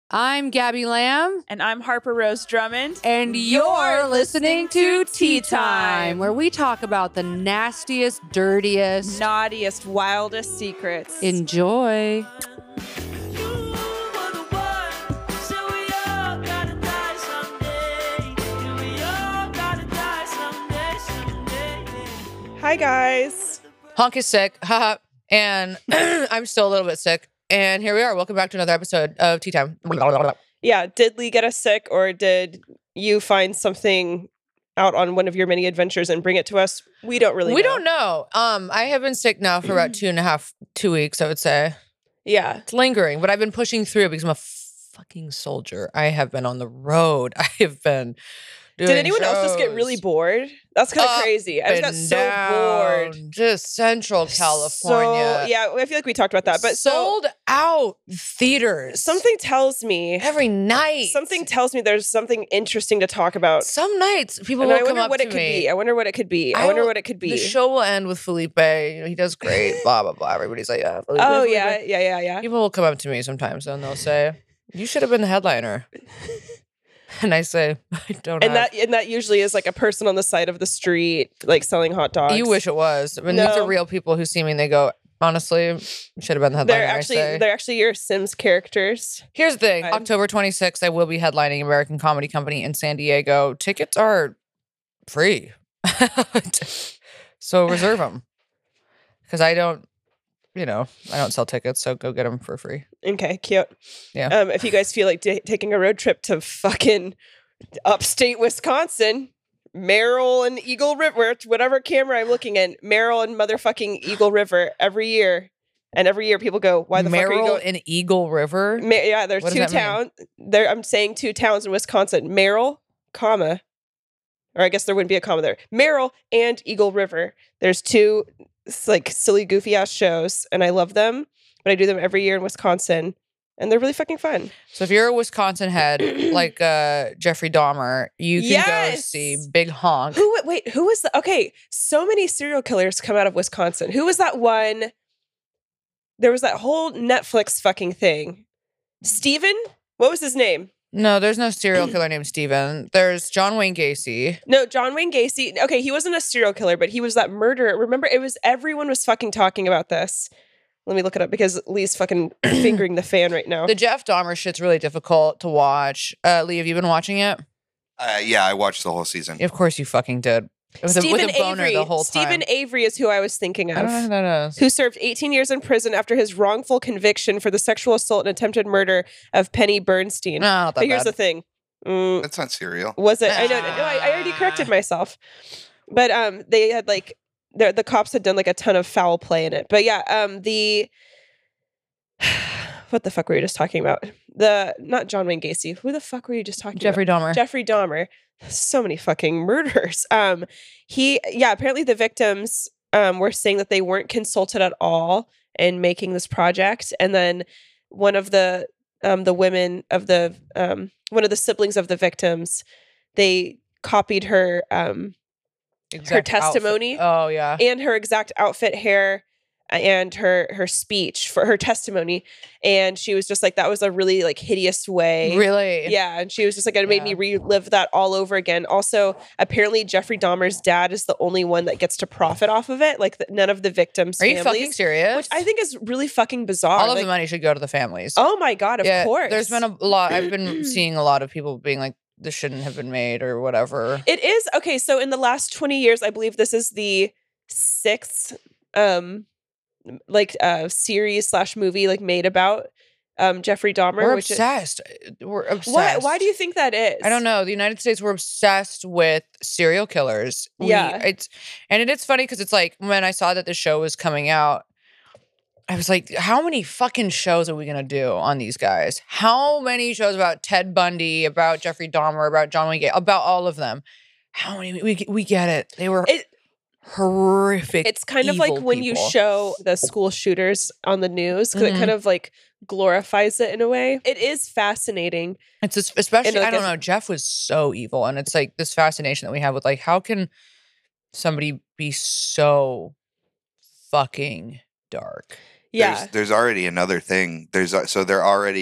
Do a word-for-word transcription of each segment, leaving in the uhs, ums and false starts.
I'm Gabby Lamb. And I'm Harper Rose Drummond. And you're listening to Tea Time, where we talk about the nastiest, dirtiest, naughtiest, wildest secrets. Enjoy. Hi, guys. Honk is sick, haha, and I'm still a little bit sick. And here we are. Welcome back to another episode of Tea Time. Yeah, did Lee get us sick, or did you find something out on one of your many adventures and bring it to us? We don't really we know. don't know. Um, I have been sick now for about two and a half, two weeks, I would say. Yeah. It's lingering, but I've been pushing through because I'm a fucking soldier. I have been on the road. I have been doing Did anyone shows. else just get really bored? That's kind of Up crazy. I just got so down, bored. Just Central California. So, yeah, I feel like we talked about that. But sold so, out theaters. Something tells me every night. Something tells me there's something interesting to talk about. Some nights people and will I come wonder up what to it could me. be. I wonder what it could be. I, I wonder will- what it could be. The show will end with Felipe. You know, he does great. blah blah blah. Everybody's like, yeah. Felipe, oh Felipe. yeah, yeah, yeah, yeah. People will come up to me sometimes and they'll say, "You should have been the headliner." And I say, I don't And have. that and that usually is like a person on the side of the street, like selling hot dogs. You wish it was. I mean, these No. are real people who see me and they go, honestly, should have been the headliner. They're I actually say. they're actually your Sims characters. Here's the thing. I'm- October twenty-sixth, I will be headlining American Comedy Company in San Diego. Tickets are free. So reserve them. Because I don't, you know, I don't sell tickets, so go get them for free. Okay, cute. Yeah. Um, if you guys feel like t- taking a road trip to fucking upstate Wisconsin, Merrill and Eagle River, whatever camera I'm looking at, Merrill and motherfucking Eagle River every year. And every year people go, why the fuck are you Merrill going? and Eagle River? Ma- yeah, there's What does two that mean? towns. There, I'm saying two towns in Wisconsin. Merrill, comma, or I guess there wouldn't be a comma there. Merrill and Eagle River. There's two s- like silly, goofy ass shows, and I love them. But I do them every year in Wisconsin, and they're really fucking fun. So if you're a Wisconsin head like uh, Jeffrey Dahmer, you can go Yes! see Big Honk. Who? Wait, who was the? Okay, so many serial killers come out of Wisconsin. Who was that one? There was that whole Netflix fucking thing. Steven? What was his name? No, there's no serial killer named Steven. There's John Wayne Gacy. No, John Wayne Gacy. Okay, he wasn't a serial killer, but he was that murderer. Remember, it was everyone was fucking talking about this. Let me look it up because Lee's fucking fingering the fan right now. The Jeff Dahmer shit's really difficult to watch. Uh, Lee, have you been watching it? Uh, yeah, I watched the whole season. Of course you fucking did. With a, Stephen with a boner Avery. the whole time. Stephen Avery is who I was thinking I don't know who of. that is. Who served eighteen years in prison after his wrongful conviction for the sexual assault and attempted murder of Penny Bernstein. No, not that but here's bad. the thing. Mm, That's not serial. was it? I know. No, I, I already corrected myself. But um, they had like the the cops had done like a ton of foul play in it. But yeah, um, the what the fuck were you just talking about? The not John Wayne Gacy. Who the fuck were you just talking Jeffrey about? Dahmer. Jeffrey Dahmer. So many fucking murders. Um, he yeah. Apparently the victims um were saying that they weren't consulted at all in making this project, and then one of the um the women of the um one of the siblings of the victims, they copied her um Exact outfit. testimony. Oh, yeah. and her exact outfit, hair, and her her speech for her testimony, and she was just like, that was a really like hideous way. Really? Yeah, and she was just like, it made me Yeah. relive that all over again. Also, apparently, Jeffrey Dahmer's dad is the only one that gets to profit off of it. Like, the, none of the victims' Are you families, fucking serious? which I think is really fucking bizarre. All of Like, the money should go to the families. oh my god, of yeah, course. There's been a lot. I've been seeing a lot of people being like, this shouldn't have been made or whatever. It is okay. So in the last twenty years, I believe this is the sixth, um, like uh series slash movie like made about um Jeffrey Dahmer. We're which is, obsessed. We're obsessed. why? Why do you think that is? I don't know. The United States, we're obsessed with serial killers. We- Yeah. it's and it, it's funny because it's like when I saw that the show was coming out, I was like, how many fucking shows are we gonna do on these guys? How many shows about Ted Bundy, about Jeffrey Dahmer, about John Wayne Gacy, about all of them? How many? We we get it. They were It, horrific. it's kind of like evil when you people. show the school shooters on the news because Mhm. it kind of like glorifies it in a way. It is fascinating. It's just, especially, like I don't a- know, Jeff was so evil. And it's like this fascination that we have with like, how can somebody be so fucking dark? Yeah. There's, there's already another thing. There's uh, so they're already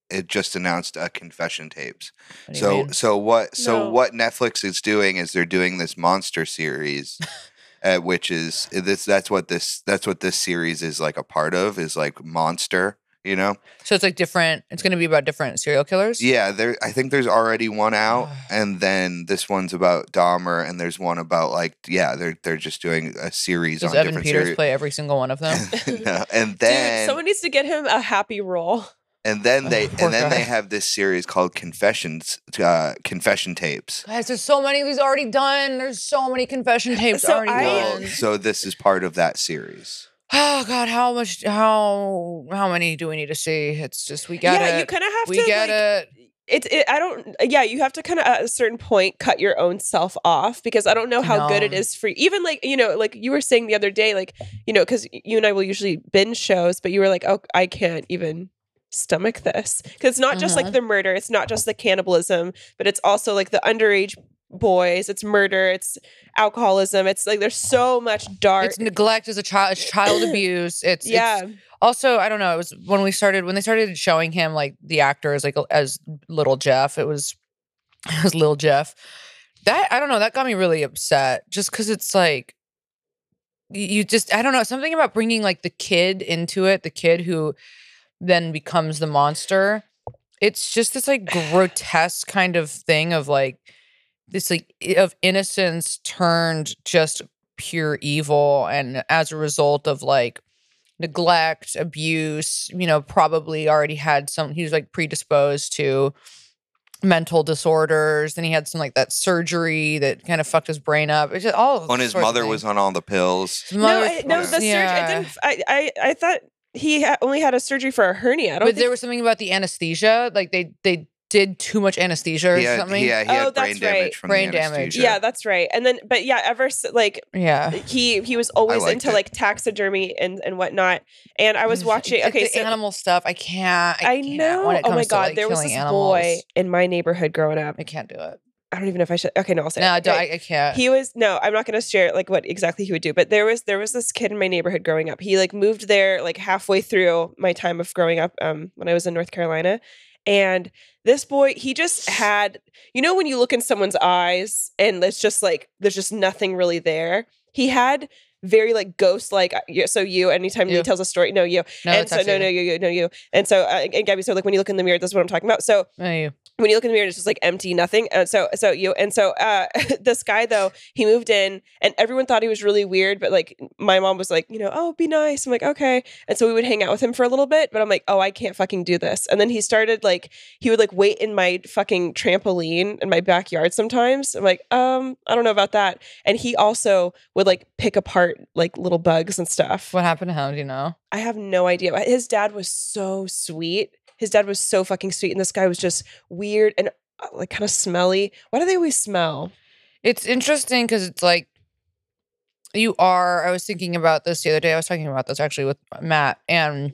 it just announced a confession tapes. What do you So mean? so what so No. what Netflix is doing is they're doing this monster series, uh, which is this that's what this that's what this series is like a part of is like monster. You know, So it's like different. It's going to be about different serial killers. yeah. There, I think there's already one out, and then this one's about Dahmer, and there's one about like yeah, they're they're just doing a series Does on Evan different Peters series. play every single one of them? No, and then Dude, someone needs to get him a happy role. and then they Oh, poor and then guy. they have this series called Confessions, uh, Confession Tapes. Guys, there's so many of these already done. There's so many confession tapes So already I- done. So this is part of that series. Oh God, how much? How how many do we need to see? It's just we get yeah, it. you kind of have we to get like, it. It's it, I don't yeah, you have to kind of at a certain point cut your own self off because I don't know how good it No. is for even like, you know, like you were saying the other day, like, you know, because you and I will usually binge shows, but you were like, oh, I can't even stomach this. Because it's not just Mhm. like the murder, it's not just the cannibalism, but it's also like the underage boys, it's murder, it's alcoholism, it's like there's so much dark. It's neglect as a child. It's child abuse. It's yeah. It's, also, I don't know. It was when we started when they started showing him like the actors like as little Jeff. It was it was little Jeff. That I don't know. That got me really upset. Just because it's like y- you just I don't know something about bringing like the kid into it. The kid who then becomes the monster. It's just this like grotesque kind of thing of like this like i- of innocence turned just pure evil, and as a result of like neglect, abuse, you know, probably already had some, he was like predisposed to mental disorders. Then he had some like that surgery that kind of fucked his brain up. It's just all When his sorts of mother things. was on all the pills. His No, mother- I, no, the surgery. yeah. I didn't. I, I, I thought he ha- only had a surgery for a hernia. I don't But think there was something about the anesthesia, like they they did too much anesthesia or He had, something. yeah, he Oh, had brain that's damage right. from Brain the damage. anesthesia. Yeah, that's right. And then, but yeah, ever s- like Yeah. he he was always liked into it. like taxidermy and and whatnot. And I was Mm, watching. the- Okay, the so animal stuff. I can't. I, I can't know. When it Oh comes my to, god, like, there was killing this animals. boy in my neighborhood growing up. I can't do it. I don't even know if I should. Okay, no, I'll say. No, I, it. don't, Okay. I, I can't. He was no, I'm not going to share like what exactly he would do, but there was there was this kid in my neighborhood growing up. He like moved there like halfway through my time of growing up um when I was in North Carolina. And this boy, he just had, you know, when you look in someone's eyes and it's just like there's just nothing really there. He had very like ghost like so you anytime You. he tells a story, no you. no, and it's so no actually- no you, you no you. And so uh, and Gabby, so like when you look in the mirror, that's what I'm talking about. So no, you. when you look in the mirror, it's just like empty, nothing. And so, so you, and so, uh, this guy though, he moved in and everyone thought he was really weird, but like my mom was like, you know, oh, be nice. I'm like, okay. And so we would hang out with him for a little bit, but I'm like, oh, I can't fucking do this. And then he started like, he would like wait in my fucking trampoline in my backyard sometimes. I'm like, um, I don't know about that. And he also would like pick apart like little bugs and stuff. What happened to him? Do you know? I have no idea. His dad was so sweet. His dad was so fucking sweet, and this guy was just weird and uh, like kind of smelly. Why do they always smell? It's interesting because it's like you are. I was thinking about this the other day. I was talking about this actually with Matt and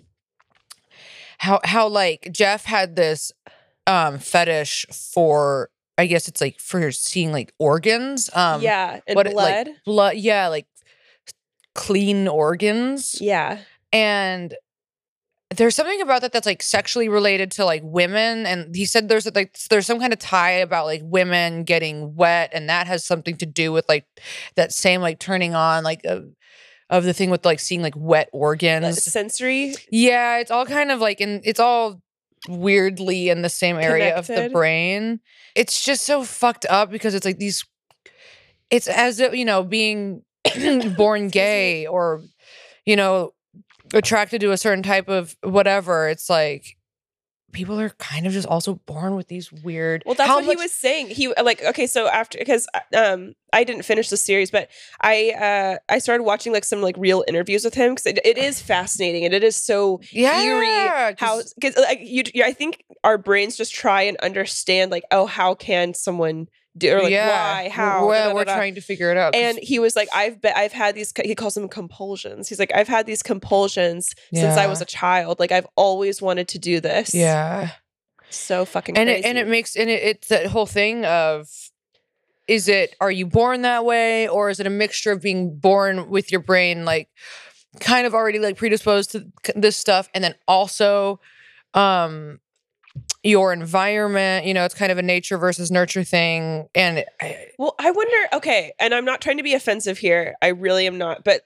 how how like Jeff had this um fetish for. I guess it's like for seeing like organs. Um, yeah, and what it- blood. like blood. Yeah, like clean organs. yeah, And there's something about that that's like sexually related to like women, and he said there's like there's some kind of tie about like women getting wet, and that has something to do with like that same like turning on like of, of the thing with like seeing like wet Uh, organs. sensory. Yeah, it's all kind of like in it's all weirdly in the same area of the Connected. brain. It's just so fucked up because it's like these it's as if, you know, being born gay or, you know, attracted to a certain type of whatever. It's like people are kind of just also born with these weird. Well, that's how what much- he was saying. He like okay, so after because um I didn't finish the series, but I uh I started watching like some like real interviews with him because it, it is fascinating and it is so Yeah, eerie how 'cause- because like you, you I think our brains just try and understand like oh how can someone do or like why how Well, da, da, we're da, da. trying to figure it out. 'cause- And he was like, I've been, I've had these, he calls them compulsions. He's like, I've had these compulsions since I Yeah. was a child. Like I've always wanted to do this. yeah. So fucking and crazy. it and it makes and it, it's that whole thing of is it are you born that way or is it a mixture of being born with your brain like kind of already like predisposed to c- this stuff and then also um your environment. You know, it's kind of a nature versus nurture thing. And I, Well, I wonder, okay, and I'm not trying to be offensive here. I really am not, but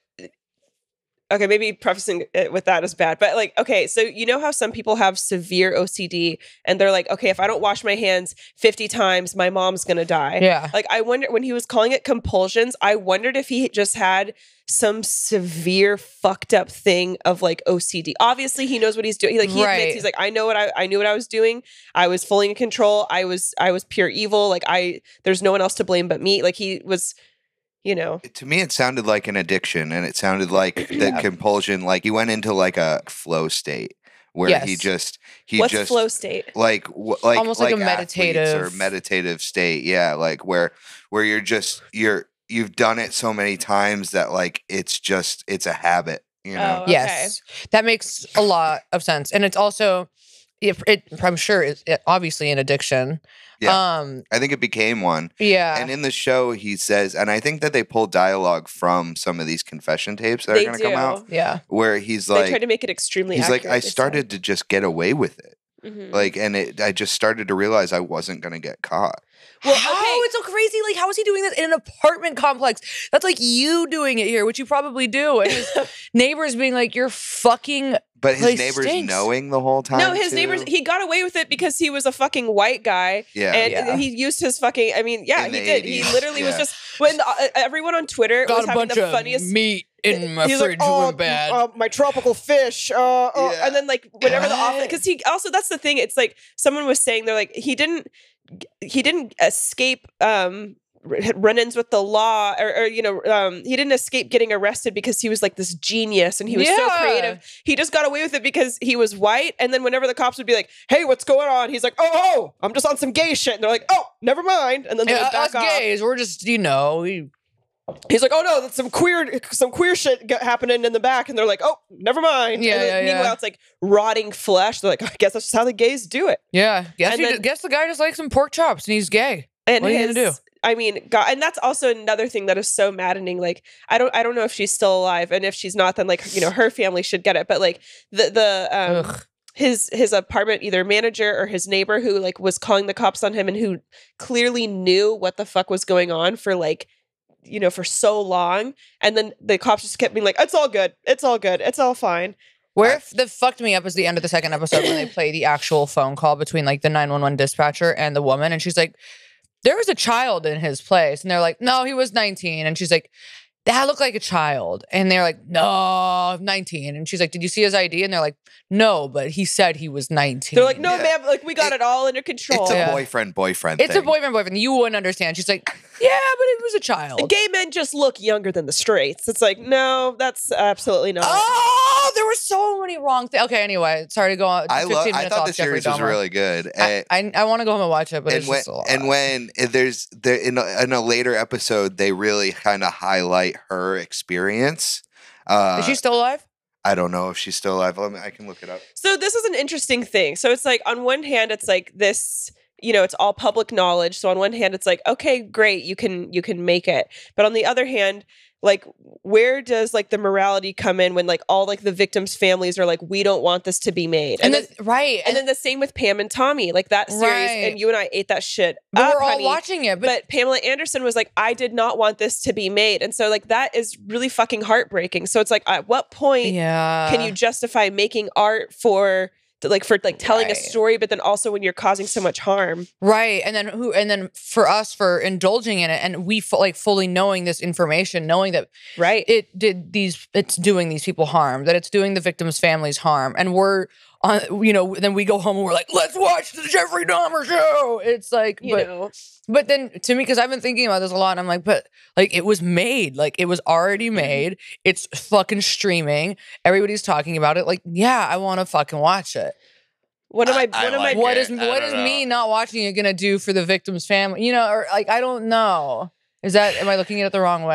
okay, maybe prefacing it with that is bad. But like, okay, so you know how some people have severe O C D and they're like, okay, if I don't wash my hands fifty times, my mom's going to die. yeah. Like, I wonder, when he was calling it compulsions, I wondered if he just had some severe fucked up thing of like O C D. Obviously, he knows what he's doing. He, like he Right. admits, he's like, I know what I I knew what I was doing. I was fully in control. I was I was pure evil. Like I there's no one else to blame but me. Like he was, you know. To me, it sounded like an addiction, and it sounded like that Yeah. compulsion. Like he went into like a flow state where he Yes. just he What's just flow state? like w- like Almost like a athletes meditative- or meditative state. Yeah, like where where you're just you're you've done it so many times that like it's just it's a habit. You know. Oh, okay. Yes, that makes a lot of sense, and it's also, it, it I'm sure it's it, obviously an addiction. Yeah. Um. I think it became one. Yeah. And in the show, he says, and I think that they pulled dialogue from some of these confession tapes that They are going to come do. out, yeah. where he's They like, tried to make it extremely he's like, accurate, I they said. started to just get away with it, Mhm. like, and it, I just started to realize I wasn't going to get caught. Well, how? okay. It's so crazy. Like, how is he doing this in an apartment complex? That's like you doing it here, which you probably do. And his neighbors being like, you're fucking. But his Place neighbors stinks. knowing the whole time. No, his too. neighbors, he got away with it because he was a fucking white guy. Yeah. And Yeah. he used his fucking, I mean, yeah, In he the did. He eighties, literally was yeah. just, when the, uh, everyone on Twitter was having the funniest. meat in my He's like, oh, uh, my tropical fish. Uh, uh," Yeah. And then, like, whenever the office, What? because he also, that's the thing. It's like someone was saying, they're like, he didn't, he didn't escape, um, run-ins with the law, or, or you know, um, he didn't escape getting arrested because he was like this genius and he was so Yeah. creative. He just got away with it because he was white. And then whenever the cops would be like, "Hey, what's going on?" He's like, "Oh, oh, I'm just on some gay shit." And they're like, "Oh, never mind." And then they Yeah, would back us off. gays, we're just, you know, we, He's like, "Oh no, that's some queer, some queer shit g- happening in the back," and they're like, "Oh, never mind." Yeah, and then, yeah, meanwhile, yeah. it's like rotting flesh. They're like, "I guess that's just how the gays do it." yeah. Guess, And he then- just, guess the guy just likes some pork chops and he's gay. And What are you his, gonna do? I mean, God, and that's also another thing that is so maddening. Like, I don't, I don't know if she's still alive, and if she's not, then like, you know, her family should get it. But like the the um, Ugh. his his apartment either manager or his neighbor who like was calling the cops on him and who clearly knew what the fuck was going on for like, you know, for so long, and then the cops just kept being like, "It's all good, it's all good, it's all fine." Where I- f- the fucked me up is the end of the second episode when they play the actual phone call between like the nine one one dispatcher and the woman. And she's like, there was a child in his place. And they're like, no, he was nineteen. And she's like, that looked like a child. And they're like, no, nineteen. And she's like, did you see his I D? And they're like, no, but he said he was nineteen. They're like, "No, Yeah. ma'am, like we got It- it, all under control." It's a Yeah. boyfriend boyfriend. it's a thing. boyfriend, boyfriend. You wouldn't understand. She's like, yeah, but it was a child. Gay men just look younger than the straights. It's like, no, that's absolutely not. Oh, there were so many wrong things. Okay, anyway, sorry to go on. I fifteen love. I minutes thought off the Jeffrey series was Dahmer. really good. I, And- I, I want to go home and watch it, but and it's when just a lot. and when there's there in a, in a later episode, they really kind of highlight her experience. Uh, Is she still alive? I don't know if she's still alive. Let me, I can look it up. So this is an interesting thing. So it's like on one hand, it's like this, you know, it's all public knowledge. So on one hand, it's like, okay, great, you can you can make it. But on the other hand, like where does like the morality come in when like all like the victims' families are like, we don't want this to be made. And, And, then, the, right, and then the same with Pam and Tommy, like that series, Right. and you and I ate that shit but up, we're all honey. watching it. But, But Pamela Anderson was like, I did not want this to be made. And so like that is really fucking heartbreaking. So it's like, at what point yeah, can you justify making art for like for like telling a Right. story, but then also when you're causing so much harm? right? And then who? And then for us for indulging in it, and we fu- like fully knowing this information, knowing that Right. it did these, it's doing these people harm, that it's doing the victims' families harm, and we're on, you know, then we go home and we're like, let's watch the Jeffrey Dahmer show. It's like, You but know. But then to me, because I've been thinking about this a lot, and I'm like, but like it was made, like it was already Mm-hmm. made. It's fucking streaming. Everybody's talking about it. Like, yeah, I want to fucking watch it. One of my I- I one of like my What it. is I what don't is know. me not watching it gonna do for the victim's family? You know, or like I don't know. Is that am I looking at it the wrong way?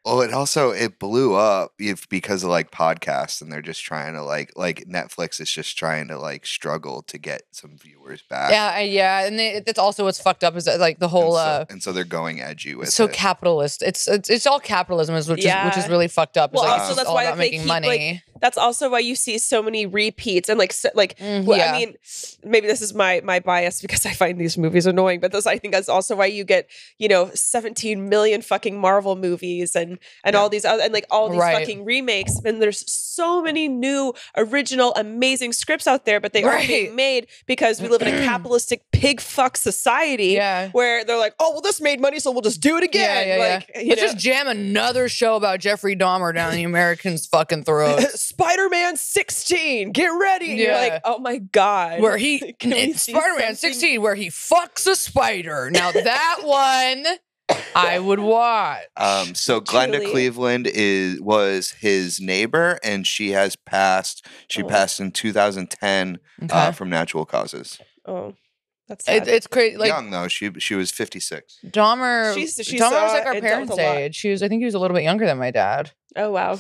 Well, it also it blew up if because of like podcasts, and they're just trying to like like Netflix is just trying to like struggle to get some viewers back. Yeah, I- yeah, and they, that's also what's fucked up is that like the whole and so, uh, and so they're going edgy with so it. capitalist. It's, it's it's all capitalism, is which Yeah. is which is really fucked up. It's Well, like, also it's that's all why about they making keep, money. like, That's also why you see so many repeats and like so, like Mm, well, yeah. I mean, maybe this is my my bias because I find these movies annoying, but this I think that's also why you get, you know, seventeen million fucking Marvel movies and and Yeah. all these other and like all these Right. fucking remakes. And there's so many new, original, amazing scripts out there, but they aren't Right. being made because we live in a capitalistic pig fuck society Yeah. where they're like, oh well, this made money, so we'll just do it again. Yeah, yeah, like, yeah. you Let's know. just jam another show about Jeffrey Dahmer down the Americans' fucking throats. Spider-Man sixteen, get ready. And You're Yeah. like, oh my God. Where he Can we it's see Spider-Man something- sixteen, where he fucks a spider. Now that one I would watch. Um, so Glenda Truly. Cleveland is was his neighbor, and she has passed. She Oh. passed in two thousand ten Okay. uh, from natural causes. Oh, that's It, sad. it's crazy. Like Young though, she she was fifty-six. Dahmer, She's- she's, Dahmer was uh, like our dealt with parents' a lot. age. She was, I think, he was a little bit younger than my dad. Oh wow.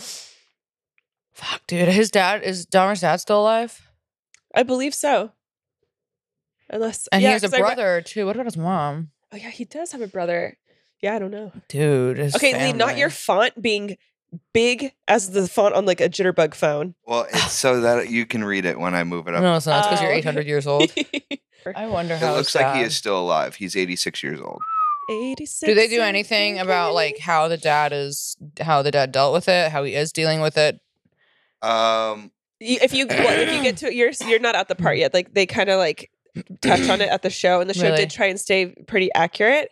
Fuck, dude. His dad is Dahmer's dad still alive? I believe so. Unless And yeah, he has a 'cause I re- brother too. What about his mom? oh yeah, he does have a brother. Yeah, I don't know. Dude. His Okay, Lee, not your family. font being big as the font on like a jitterbug phone. Well, it's so that you can read it when I move it up. No, it's not. It's because Oh, you're okay. eight hundred years old. I wonder It how looks his like he dad- is still alive. He's eighty-six years old. eighty-six. Do they do and anything about counting. like how the dad is, how the dad dealt with it, how he is dealing with it? Um, You- if you well, if you get to it, you're you're not at the part yet. Like they kind of like touch on it at the show, and the show Really? did try and stay pretty accurate.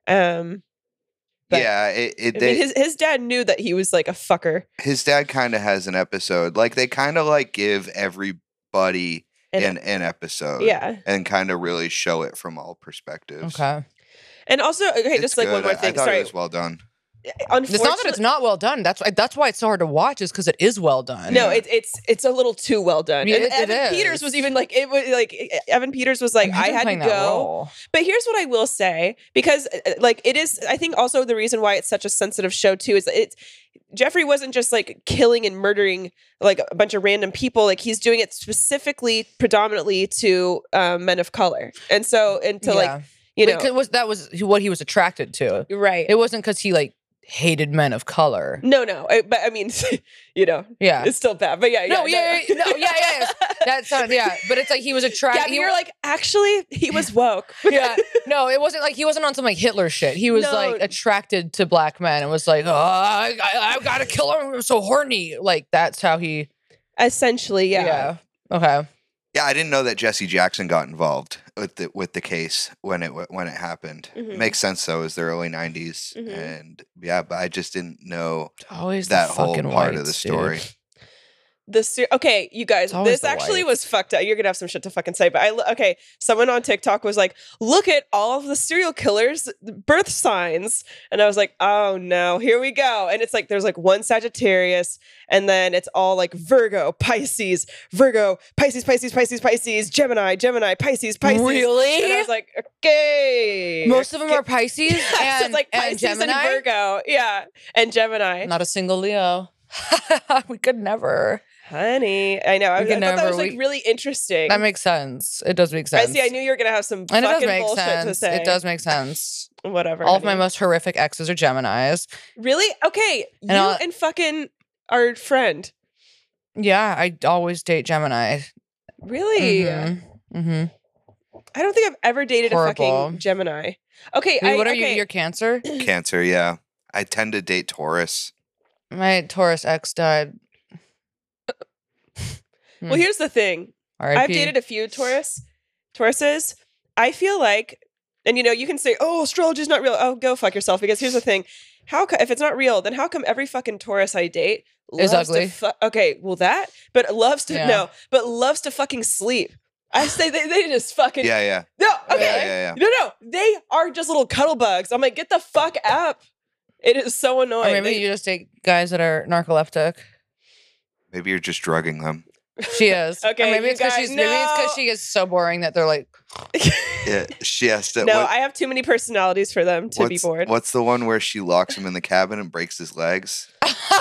Um, But- yeah, it, it I they, mean, his his dad knew that he was like a fucker. his dad kind of has an episode. Like they kind of like give everybody And an an episode. yeah, And kind of really show it from all perspectives. Okay. and also okay, It's just like one good. more I- thing. I thought Sorry, it was well done. It's not that unfortunately, it's not well done. That's why that's why it's so hard to watch, is because it is well done. no, it's it's it's a little too well done. Yeah, and it- it Evan Peters is. was even like it was like Evan Peters was like Imagine I had to playing that go. role. But here's what I will say, because uh, like it is, I think also the reason why it's such a sensitive show too is that it's Jeffrey wasn't just like killing and murdering like a bunch of random people. Like he's doing it specifically, predominantly to um, men of color, and so and to like Yeah. you But know 'cause it was that was what he was attracted to. right. It wasn't because he like hated men of color. no, no, I, but I mean, you know, Yeah. it's still bad. But yeah, No, yeah, yeah, yeah, no, yeah, yeah, yeah. That's not, yeah. But it's like he was Yeah, attracted. but you're like actually he was woke. yeah. No, it wasn't like he wasn't on some like Hitler shit. He was No. like attracted to black men and was like, oh, I, I, I gotta kill him. I'm so horny. Like that's how he. Essentially, yeah. Yeah. Okay. Yeah, I didn't know that Jesse Jackson got involved with the with the case when it when it happened. Mhm. It makes sense though, it was the early nineties, Mhm. and yeah, but I just didn't know Always that the whole fucking part of whites, the dude. story. The ser- okay, you guys, It's always this the actually whites. was fucked up. You're gonna have some shit to fucking say, but I lo- okay. Someone on TikTok was like, "Look at all of the serial killers' birth signs," and I was like, "Oh no, here we go." And it's like there's like one Sagittarius, and then it's all like Virgo, Pisces, Virgo, Pisces, Pisces, Pisces, Pisces, Gemini, Gemini, Pisces, Pisces. Really? And I was like, okay. Most of them okay. are Pisces Yeah, so and, it's like and Pisces Gemini. and Virgo, yeah, and Gemini. Not a single Leo. We could never. Honey, I know. I, I We thought can that never- was like we- really interesting. That makes sense. It does make I sense. see. I knew you were gonna have some and it does fucking make bullshit to sense. say. It does make sense. Whatever. All of my honey. most horrific exes are Geminis. Really? Okay, you I'll- and fucking our friend. Yeah, I always date Gemini. Really? Mm-hmm. I don't think I've ever dated a Horrible. fucking Gemini. Okay. Wait, I, what are okay. you? You're Cancer? Cancer, yeah. I tend to date Taurus. My Taurus ex died. Well, here's the thing. R I P I've dated a few Taurus, Tauruses. I feel like, and you know, you can say, "Oh, astrology's not real." Oh, go fuck yourself. Because here's the thing: how co- if it's not real, then how come every fucking Taurus I date Is loves ugly. To fu- okay, well that, but loves to Yeah. no, but loves to fucking sleep. I say they, they just fucking Yeah, yeah. no. Okay, Yeah, yeah, yeah. no, no, they are just little cuddle bugs. I'm like, get the fuck up. It is so Or annoying. maybe They- you just date guys that are narcoleptic. Maybe you're just drugging them. She is. Okay, Or maybe you it's because guys- she's. Maybe it's because no. she is so boring that they're like. Yeah, she has to. No, what- I have too many personalities for them to be what's, bored. What's the one where she locks him in the cabin and breaks his legs?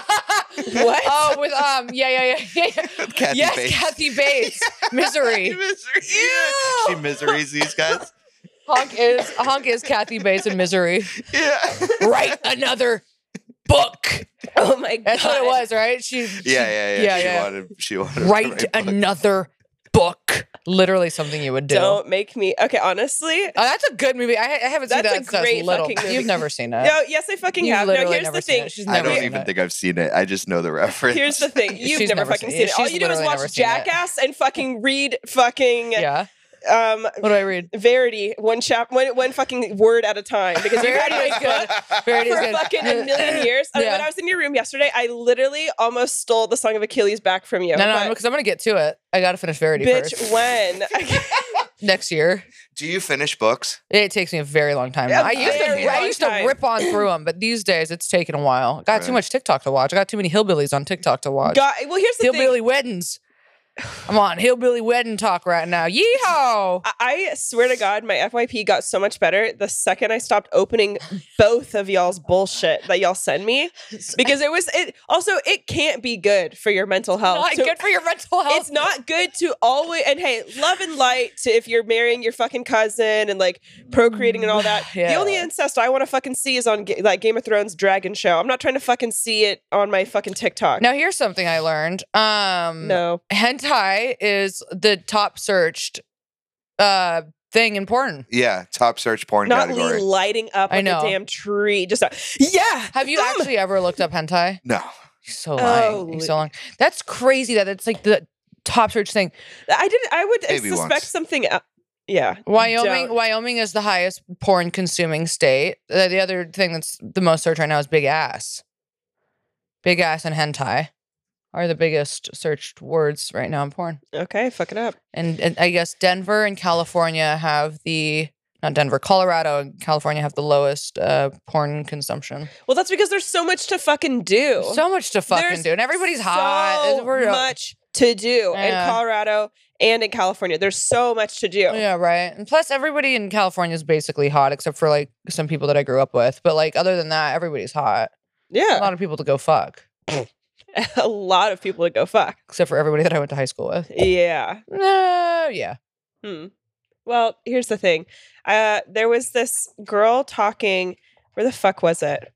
What? Oh, with um, yeah, yeah, yeah, yeah. Kathy yes, Bates. Kathy Bates. Misery. Misery. She miseries these guys. Honk is Honk is Kathy Bates in Misery. Yeah. Write another book. Oh my god. That's what it was, right? She. Yeah, yeah, yeah. Yeah, she yeah. wanted. She wanted. to Write books. another book. Literally something you would do. Don't make me. Okay, honestly. Oh, that's a good movie. I, I haven't seen That's that a since I was great little. fucking movie. You've never seen it. No, yes, I fucking You've have. Now, literally here's never the seen thing. it. She's I never don't seen even it. think I've seen it. I just know the reference. Here's the thing. You've She's never, never fucking seen seen it. it. All She's you do is literally never watch seen it. Jackass and fucking read fucking Yeah. um What do I read? Verity one chap one one fucking word at a time because you've had Verity my is good. book Verity is for good. fucking a million years. I mean, Yeah. when I was in your room yesterday, I literally almost stole the Song of Achilles back from you. No, no, but because I'm gonna get to it. I gotta finish Verity bitch, first. when? Next year. Do you finish books? It takes me a very long time. A now. I used to, very I long used to time. rip on through them, but these days it's taken a while. I got too Right. much TikTok to watch. I got too many hillbillies on TikTok to watch. God, well, here's the Hillbilly thing. weddings. I'm on hillbilly wedding talk right now. Yeehaw! I- I swear to God, my F Y P got so much better the second I stopped opening both of y'all's bullshit that y'all send me, because it was it. Also, it can't be good for your mental health. Not to- good for your mental health. It's not good to always, and hey, love and light to if you're marrying your fucking cousin and like procreating and all that. Yeah. The only incest I want to fucking see is on Ga- like Game of Thrones dragon show. I'm not trying to fucking see it on my fucking TikTok. Now here's something I learned. Um, No. hentai is the top searched uh thing in porn. Yeah, top search porn Not category. Lee lighting up I like know. a damn tree. Just a, yeah. Have you um, actually ever looked up hentai? No. You're so lying. Oh, You're so lying. That's crazy that it's like the top search thing. I didn't. I would Maybe suspect once. something. el- Yeah. Wyoming, Don't. Wyoming is the highest porn consuming state. Uh, the other thing that's the most searched right now is big ass. Big ass and hentai are the biggest searched words right now in porn. Okay, fuck it up. And, and I guess Denver and California have the not Denver, Colorado and California have the lowest uh, porn consumption. Well, that's because there's so much to fucking do. So much to fucking There's do, and everybody's hot. So It's- we're- much to do Yeah. in Colorado and in California. There's so much to do. Yeah, right. And plus, everybody in California is basically hot, except for like some people that I grew up with. But like, other than that, everybody's hot. A Yeah. lot of people to go fuck, A lot of people to go fuck. except for everybody that I went to high school with. Yeah. No, yeah. Hmm. Well, here's the thing. Uh, there was this girl talking. Where the fuck was it?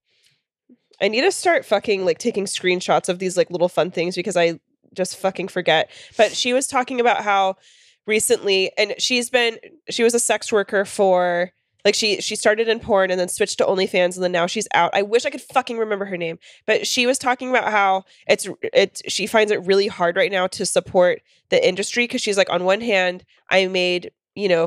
I need to start fucking like taking screenshots of these like little fun things because I just fucking forget. But she was talking about how recently, and she's been, she was a sex worker for like she she started in porn and then switched to OnlyFans and then now she's out. I wish I could fucking remember her name, but she was talking about how it's it she finds it really hard right now to support the industry because she's like, on one hand, I made, you know,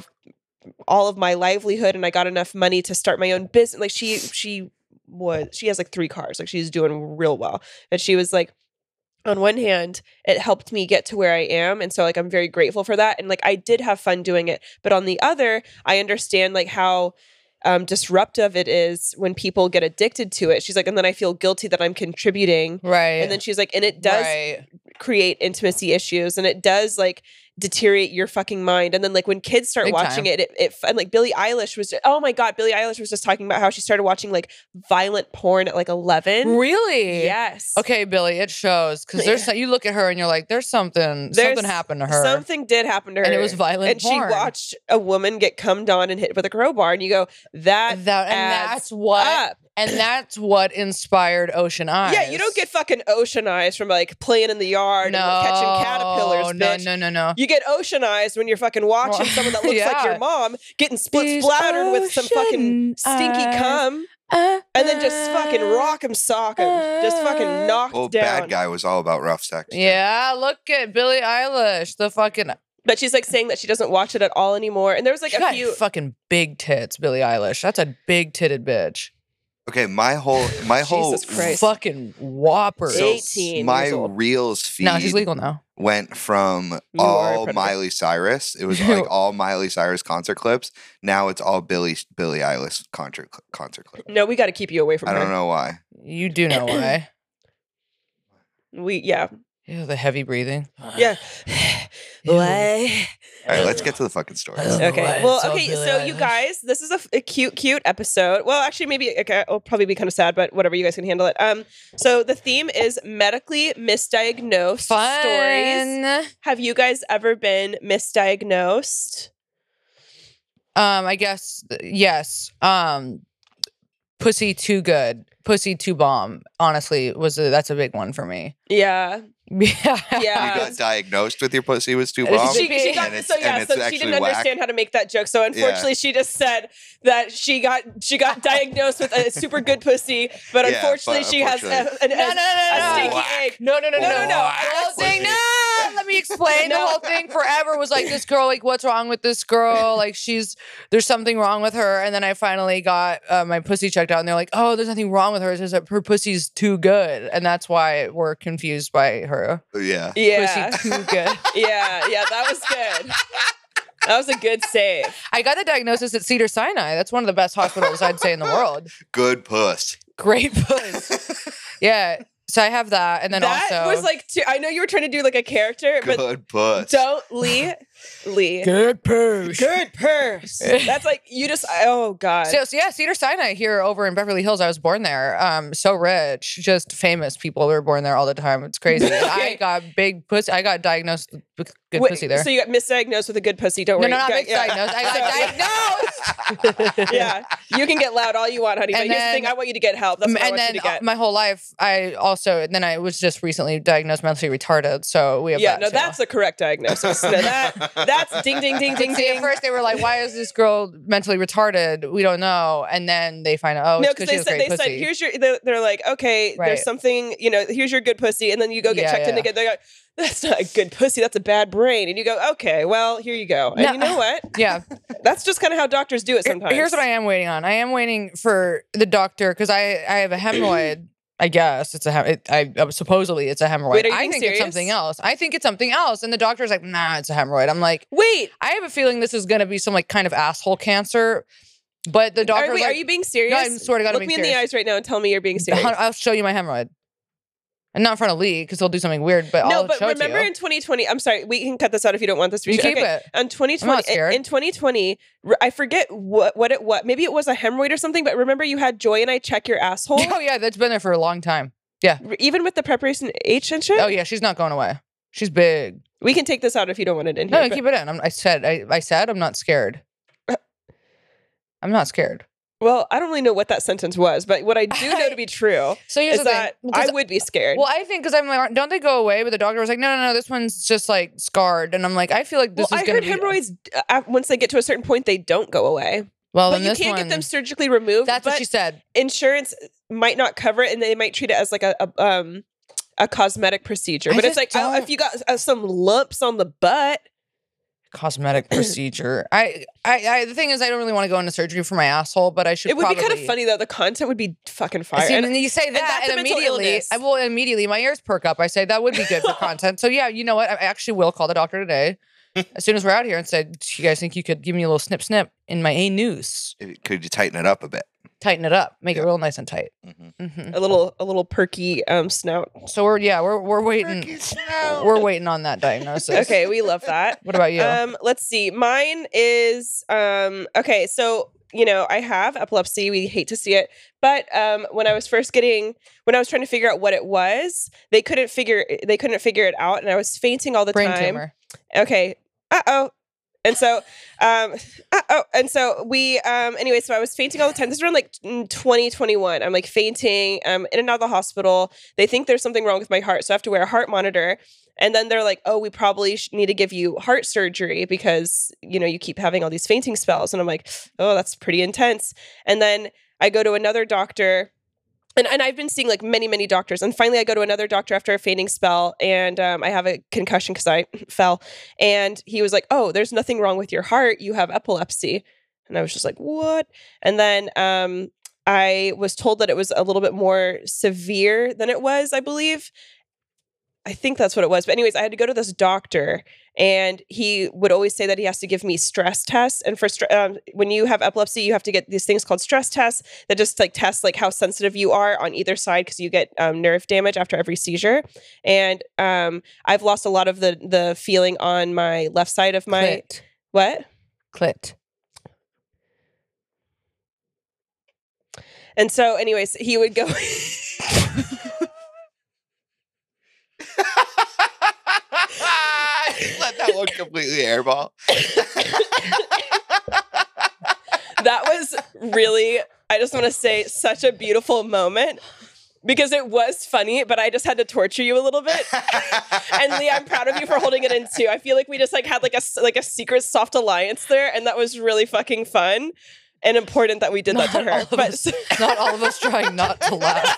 all of my livelihood and I got enough money to start my own business. Like she she was she has like three cars. Like she's doing real well. And she was like, on one hand, it helped me get to where I am. And so like I'm very grateful for that. And like I did have fun doing it. But on the other, I understand like how um, disruptive it is when people get addicted to it. She's like, and then I feel guilty that I'm contributing. Right. And then she's like, and it does Right. create intimacy issues and it does like deteriorate your fucking mind. And then like when kids start Big watching time. it, it, it and like Billie Eilish was, oh my God, Billie Eilish was just talking about how she started watching like violent porn at like eleven. Really? Yes. Okay, Billy, it shows because there's you look at her and you're like, there's something, There's something happened to her, Something did happen to her. and it was violent And porn. she watched a woman get cummed on and hit with a crowbar, and you go, that, that, and adds that's what, up. and that's what inspired Ocean Eyes. Yeah, you don't get fucking ocean eyes from like playing in the yard no, and catching caterpillars, No, bitch. no, no, no. You get ocean eyes when you're fucking watching Well, someone that looks like yeah. your mom getting split These splattered with some fucking ocean stinky eyes. cum, Uh, and then just fucking rock 'em, sock 'em, just fucking knocked Well, down. Bad Guy was all about rough sex. too. Yeah, look at Billie Eilish, the fucking But she's like saying that she doesn't watch it at all anymore. And there was like she a got few. fucking big tits, Billie Eilish. That's a big titted bitch. Okay, my whole my whole Jesus Christ. Fucking whopper. So- eighteen my years old. Reels feed No, she's legal now. went from You are a all predator. Miley Cyrus. It was like all Miley Cyrus concert clips. Now it's all Billie Billie Eilish concert cl- concert clips. No, we got to keep you away from I her. don't know why. You do know why. We yeah. Yeah, the heavy breathing. Yeah. What? All right, let's get to the fucking stories. Okay. Well, okay. So you guys, this is a, f- a cute, cute episode. Well, actually, maybe okay, it'll probably be kind of sad, but whatever. You guys can handle it. Um. So the theme is medically misdiagnosed Fun. stories. Have you guys ever been misdiagnosed? Um, I guess th- yes. Um, pussy too good. Pussy too bomb. Honestly, was a, that's a big one for me. Yeah. Yeah. Yeah. You got diagnosed with your pussy was too It's- bomb? She, she got, And it's- so yeah, and it's so she actually didn't whack? understand how to make that joke. So unfortunately, she just said that she got she got diagnosed with a super good pussy, but Yeah, unfortunately, but she has a, unfortunately- a, No, no, no, a no. stinky Whack. egg. No, no, no, No, no, no, no. The whole thing. No, let me explain. No. The whole thing forever was like this girl. Like, what's wrong with this girl? Like, she's there's something wrong with her. And then I finally got uh, my pussy checked out, and they're like, oh, there's nothing wrong with her. It's just that her pussy's too good, and that's why we're confused by her Yeah. Yeah, pussy too good. yeah, yeah. That was good. That was a good save. I got the diagnosis at Cedar Sinai. That's one of the best hospitals I'd say in the world. Good puss. Great puss. Yeah. So I have that, and then that also was like, too, I know you were trying to do like a character, but Good puss. don't Lee, Lee. good puss. Good purse. That's like you just. Oh God. So, so yeah, Cedar Sinai here over in Beverly Hills. I was born there. Um, so rich, just famous people were born there all the time. It's crazy. I got big pussy. I got diagnosed with good Wait, pussy there. So you got misdiagnosed with a good pussy. Don't no, worry. no, not Got- yeah. misdiagnosed. I got diagnosed. Yeah, you can get loud all you want, honey. But And here's the then- thing: I want you to get help. That's what I and want then you to uh, get. my whole life, I also and then I was just recently diagnosed mentally retarded. So we have yeah, that no, too. that's the correct diagnosis. No, that that's ding, ding, ding, ding, See, at ding. first they were like, "Why is this girl mentally retarded?" We don't know, and then they find out, "Oh, No, it's because because she they has said great they said pussy." here's your. They're, they're like, okay, Right. there's something. You know, here's your good pussy, and then you go get Yeah, checked in yeah. again. They go, that's not a good pussy. That's a bad brain. And you go, okay, well, here you go. And No. you know what? yeah. That's just kind of how doctors do it sometimes. Here's what I am waiting on. I am waiting for the doctor because I I have a hemorrhoid. I guess it's a hem- it, I uh, supposedly it's a hemorrhoid. Wait, are you I being think serious? it's something else. I think it's something else, and the doctor's like, "Nah, it's a hemorrhoid." I'm like, Wait, I have a feeling this is going to be some like kind of asshole cancer, but the doctor's are, wait, like, are you being serious? No, I swear to God, I'm Look being me in the serious. eyes right now and tell me you're being serious. I'll show you my hemorrhoid, and not in front of Lee because he'll do something weird. But No, I'll but show remember it to you. in twenty twenty, I'm sorry, we can cut this out if you don't want this to be You shared. keep Okay, it. on twenty I'm not twenty, scared. in twenty twenty, r- I forget what what it was. Maybe it was a hemorrhoid or something. But remember, you had Joy and I check your asshole, Oh yeah, that's been there for a long time. R- even with the preparation H and shit. Oh yeah, she's not going away. She's big. We can take this out if you don't want it in No, here. no, but- keep it in. I'm, I said, I, I said, I'm not scared. I'm not scared. well, I don't really know what that sentence was, but what I do know to be true So here's is the that thing. I Because- would be scared. Well, I think because I'm like, don't they go away? But the doctor was like, no, no, no, this one's just like scarred, and I'm like, I feel like this Well, is I gonna heard be. hemorrhoids uh, once they get to a certain point, they don't go away. Well, but then you this can't one, get them surgically removed. That's but what she said. insurance might not cover it, and they might treat it as like a, a um a cosmetic procedure. I But it's just like oh, if don't- you got uh, some lumps on the butt, Cosmetic procedure. I, I, I, the thing is, I don't really want to go into surgery for my asshole, but I should. it would be kind of probably- funny though. The content would be fucking fire. See, And- and then you say that, that's and, a mental immediately, illness. I will immediately my ears perk up. I say that would be good for content. So yeah, you know what? I actually will call the doctor today, as soon as we're out here, and say, "Do you guys think you could give me a little snip, snip in my anus? Could you tighten it up a bit? Tighten it up, make Yeah. it real nice and tight." Mhm. hmm a little a little perky um snout. So we're yeah, we're we're waiting, we're waiting on that diagnosis. Okay, we love that. What about you? Um, let's see. Mine is um okay, so you know, I have epilepsy. We hate to see it. But um when I was first getting when I was trying to figure out what it was, they couldn't figure they couldn't figure it out and I was fainting all the Brain time. tumor. Okay. Uh-oh. And so um uh-oh. And so we um anyway, so I was fainting all the time. This is around like mm, twenty twenty-one. I'm like fainting, um in and out of the hospital. They think there's something wrong with my heart, so I have to wear a heart monitor. And then they're like, "Oh, we probably sh- need to give you heart surgery because, you know, you keep having all these fainting spells." And I'm like, "Oh, that's pretty intense." And then I go to another doctor. And, and I've been seeing like many, many doctors. And finally, I go to another doctor after a fainting spell. And um, I have a concussion because I fell. And he was like, "Oh, there's nothing wrong with your heart. You have epilepsy." And I was just like, "What?" And then um, I was told that it was a little bit more severe than it was, I believe. I think that's what it was. But anyways, I had to go to this doctor, and he would always say that he has to give me stress tests. And for stre- um, when you have epilepsy, you have to get these things called stress tests that just like test like how sensitive you are on either side, because you get um, nerve damage after every seizure. And um, I've lost a lot of the the feeling on my left side of my Clit. what? Clit. And so, anyways, he would go. Let that one completely airball. That was really, I just want to say, such a beautiful moment, because it was funny, but I just had to torture you a little bit. And Lee, I'm proud of you for holding it in too. I feel like we just like had like a like a secret soft alliance there, and that was really fucking fun and important that we did that to Not all her. of But us- Not all of us trying not to laugh.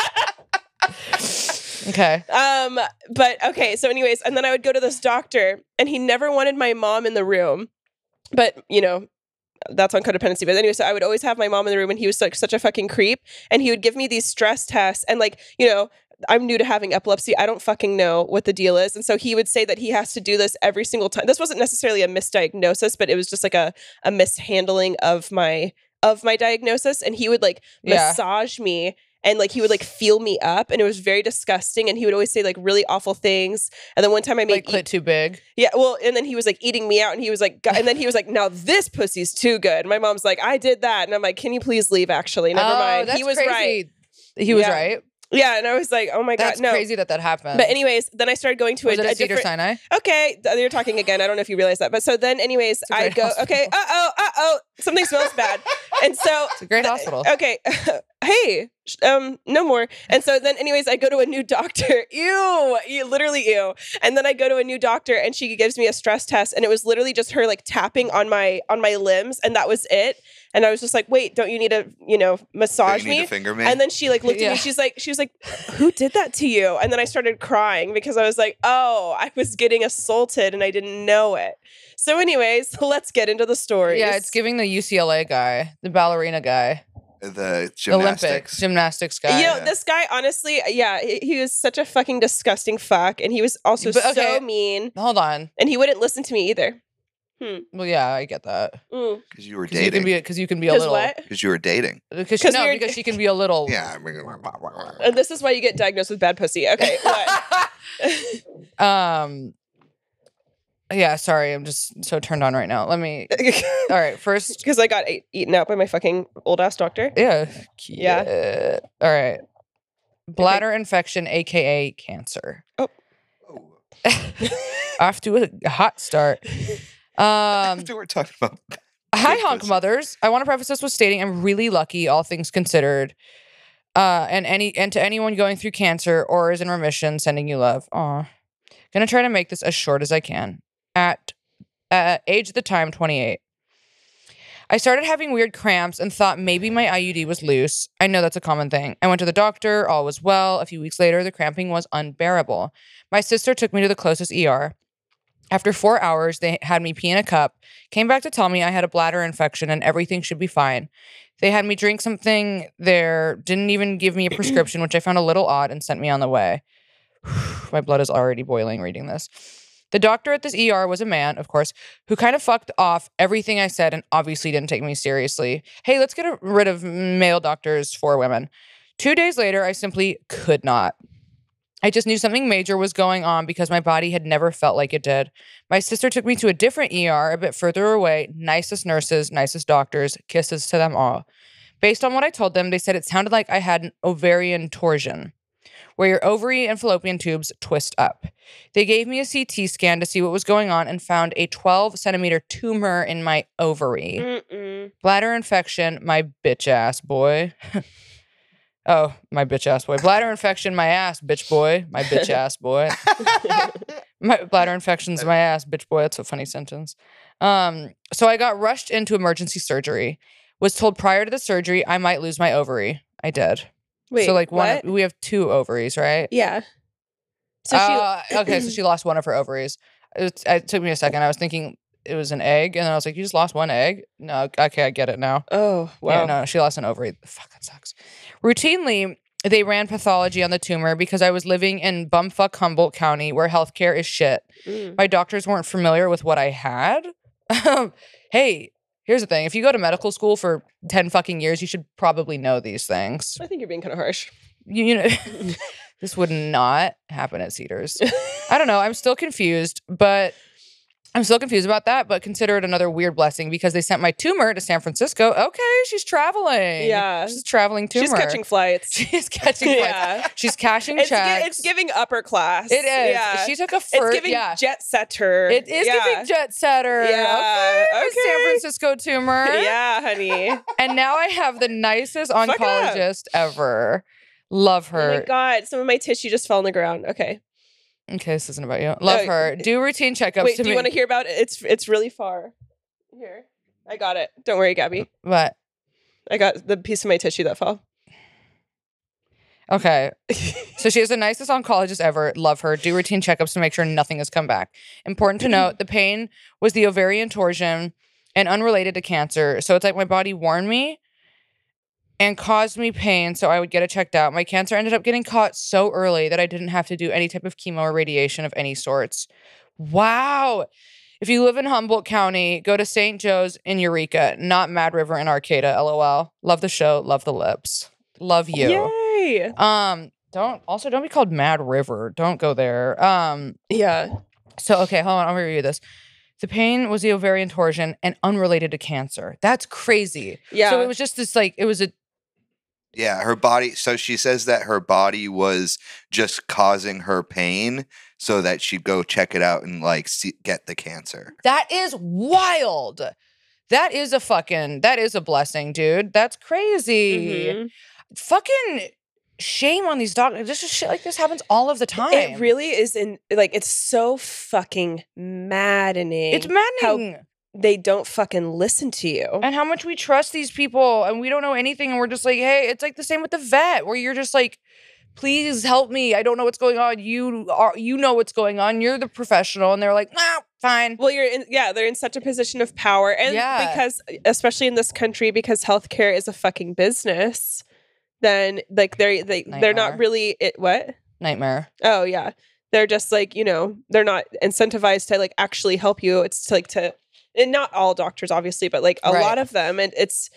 Okay. um, but okay. So, anyways, and then I would go to this doctor, and he never wanted my mom in the room, but you know. That's on codependency. But anyway, so I would always have my mom in the room, and he was like such a fucking creep. And he would give me these stress tests. And like, you know, I'm new to having epilepsy. I don't fucking know what the deal is. And so he would say that he has to do this every single time. This wasn't necessarily a misdiagnosis, but it was just like a, a mishandling of my of my diagnosis. And he would like Yeah. massage me. And like he would like feel me up, and it was very disgusting. And he would always say like really awful things. And then one time I made Like clit too big. yeah, well, and then he was like eating me out, and he was like, and then he was like, now this pussy's too good. And my mom's like, I did that, and I'm like, can you please leave? Actually, never oh, mind. That's He was crazy. right. He was Yeah. right. Yeah, and I was like, oh my That's god, no. crazy that that happened. But anyways, then I started going to was a, it a at Cedar different. Sinai? Okay, th- you're talking again. I don't know if you realize that, but so then, anyways, a I great go. hospital. Okay, uh oh, uh oh, something smells bad, and so It's a great hospital. okay, hey, sh- um, no more. And so then, anyways, I go to a new doctor. Ew, ew, literally ew. And then I go to a new doctor, and she gives me a stress test, and it was literally just her like tapping on my on my limbs, and that was it. And I was just like, wait, don't you need to, you know, massage you need me? to finger me. And then she like looked at Yeah. me. She's like, she was like, who did that to you? And then I started crying because I was like, oh, I was getting assaulted and I didn't know it. So, anyways, let's get into the stories. Yeah, it's giving the U C L A guy, the ballerina guy, the the Olympics gymnastics. gymnastics guy. You know, Yeah. this guy, honestly, yeah, he, he was such a fucking disgusting fuck. And he was also But, okay. so mean. Hold on. And he wouldn't listen to me either. Well, yeah, I get that. Mm. Because you were Because you can dating. be, because you can be a Because little. what? Because you were dating. Because 'Cause no, we were- because she can be a little. Yeah. And this is why you get diagnosed with bad pussy. Okay, what? um. Yeah, sorry, I'm just so turned on right now. Let me. All right, first. Because I got ate, eaten out by my fucking old ass doctor. Yeah. Yeah. Yeah. All right. Bladder infection, aka cancer. Oh. Off to a hot start. Um. After we're talking about. Hi, Good honk pussy. mothers. I want to preface this with stating I'm really lucky, all things considered. Uh, and any and to anyone going through cancer or is in remission, sending you love. Aw. Gonna try to make this as short as I can. At uh, age at the time, twenty-eight. I started having weird cramps and thought maybe my I U D was loose. I know that's a common thing. I went to the doctor, all was well. A few weeks later, the cramping was unbearable. My sister took me to the closest E R. After four hours, they had me pee in a cup, came back to tell me I had a bladder infection and everything should be fine. They had me drink something there, didn't even give me a prescription, which I found a little odd, and sent me on the way. My blood is already boiling reading this. The doctor at this E R was a man, of course, who kind of fucked off everything I said and obviously didn't take me seriously. Hey, let's get rid of male doctors for women. Two days later, I simply could not. I just knew something major was going on because my body had never felt like it did. My sister took me to a different E R a bit further away. Nicest nurses, nicest doctors, kisses to them all. Based on what I told them, they said it sounded like I had an ovarian torsion, where your ovary and fallopian tubes twist up. They gave me a C T scan to see what was going on and found a twelve centimeter tumor in my ovary. Mm-mm. Bladder infection, my bitch ass boy. Oh, my bitch ass boy. Bladder infection, my ass, bitch boy. My bitch ass boy. My bladder infection's my ass, bitch boy. That's a funny sentence. Um, so I got rushed into emergency surgery. Was told prior to the surgery I might lose my ovary. I did. Wait, so like one, what? we have two ovaries, right? Yeah. So Uh, she. okay, so she lost one of her ovaries. It, was- it took me a second. I was thinking it was an egg, and then I was like, "You just lost one egg." No, okay, I get it now. Oh wow. Yeah, no, she lost an ovary. Fuck, that sucks. Routinely, they ran pathology on the tumor because I was living in bumfuck Humboldt County where healthcare is shit. Mm. My doctors weren't familiar with what I had. Hey, here's the thing. If you go to medical school for ten fucking years, you should probably know these things. I think you're being kind of harsh. You, you know, this would not happen at Cedars. I don't know. I'm still confused, but I'm still confused about that, but consider it another weird blessing because they sent my tumor to San Francisco. Okay, she's traveling. Yeah. She's traveling tumor. She's catching flights. She's catching flights. Yeah. She's cashing It's, gi- checks. it's giving upper class. It is. Yeah. She took a It's first. giving yeah. jet setter. It is yeah. giving jet setter. Yeah. Okay. Okay. San Francisco tumor. Yeah, honey. And now I have the nicest Fuck it up. oncologist ever. Love Oh my her. God. Some of my tissue just fell on the ground. Okay. Okay, this isn't about you. Love Oh, her. Do routine checkups Wait, to do me. you want to hear about it? It's it's really far. Here. I got it. Don't worry, Gabby. What? I got the piece of my tissue that fell. Okay. So she is the nicest oncologist ever. Love her. Do routine checkups to make sure nothing has come back. Important to note, the pain was the ovarian torsion and unrelated to cancer. So it's like my body warned me and caused me pain, so I would get it checked out. My cancer ended up getting caught so early that I didn't have to do any type of chemo or radiation of any sorts. Wow. If you live in Humboldt County, go to Saint Joe's in Eureka, not Mad River in Arcata, LOL. Love the show. Love the lips. Love you. Yay. Um, don't also don't be called Mad River. Don't go there. Um, Yeah. so okay, hold on, I'll review this. The pain was the ovarian torsion and unrelated to cancer. That's crazy. Yeah. So it was just this like it was a Yeah, her body. So she says that her body was just causing her pain so that she'd go check it out and like see, get the cancer. that is wild. That is a fucking that is a blessing, dude. That's crazy. Mhm. Fucking shame on these doctors. This is shit like this happens all of the time. It really is in like it's so fucking maddening. it's how maddening. they don't fucking listen to you. And how much we trust these people and we don't know anything and we're just like, hey, it's like the same with the vet where you're just like, please help me. I don't know what's going on. You are you know what's going on. You're the professional. And they're like, nah, fine. Well, you're in, yeah, they're in such a position of power. And Yeah. because, especially in this country, because healthcare is a fucking business, then like they're, they, they're not Nightmare. really, it, what? Nightmare. Oh, yeah. They're just like, you know, they're not incentivized to like actually help you. It's to, like to, and not all doctors, obviously, but like a Right. lot of them. And it's,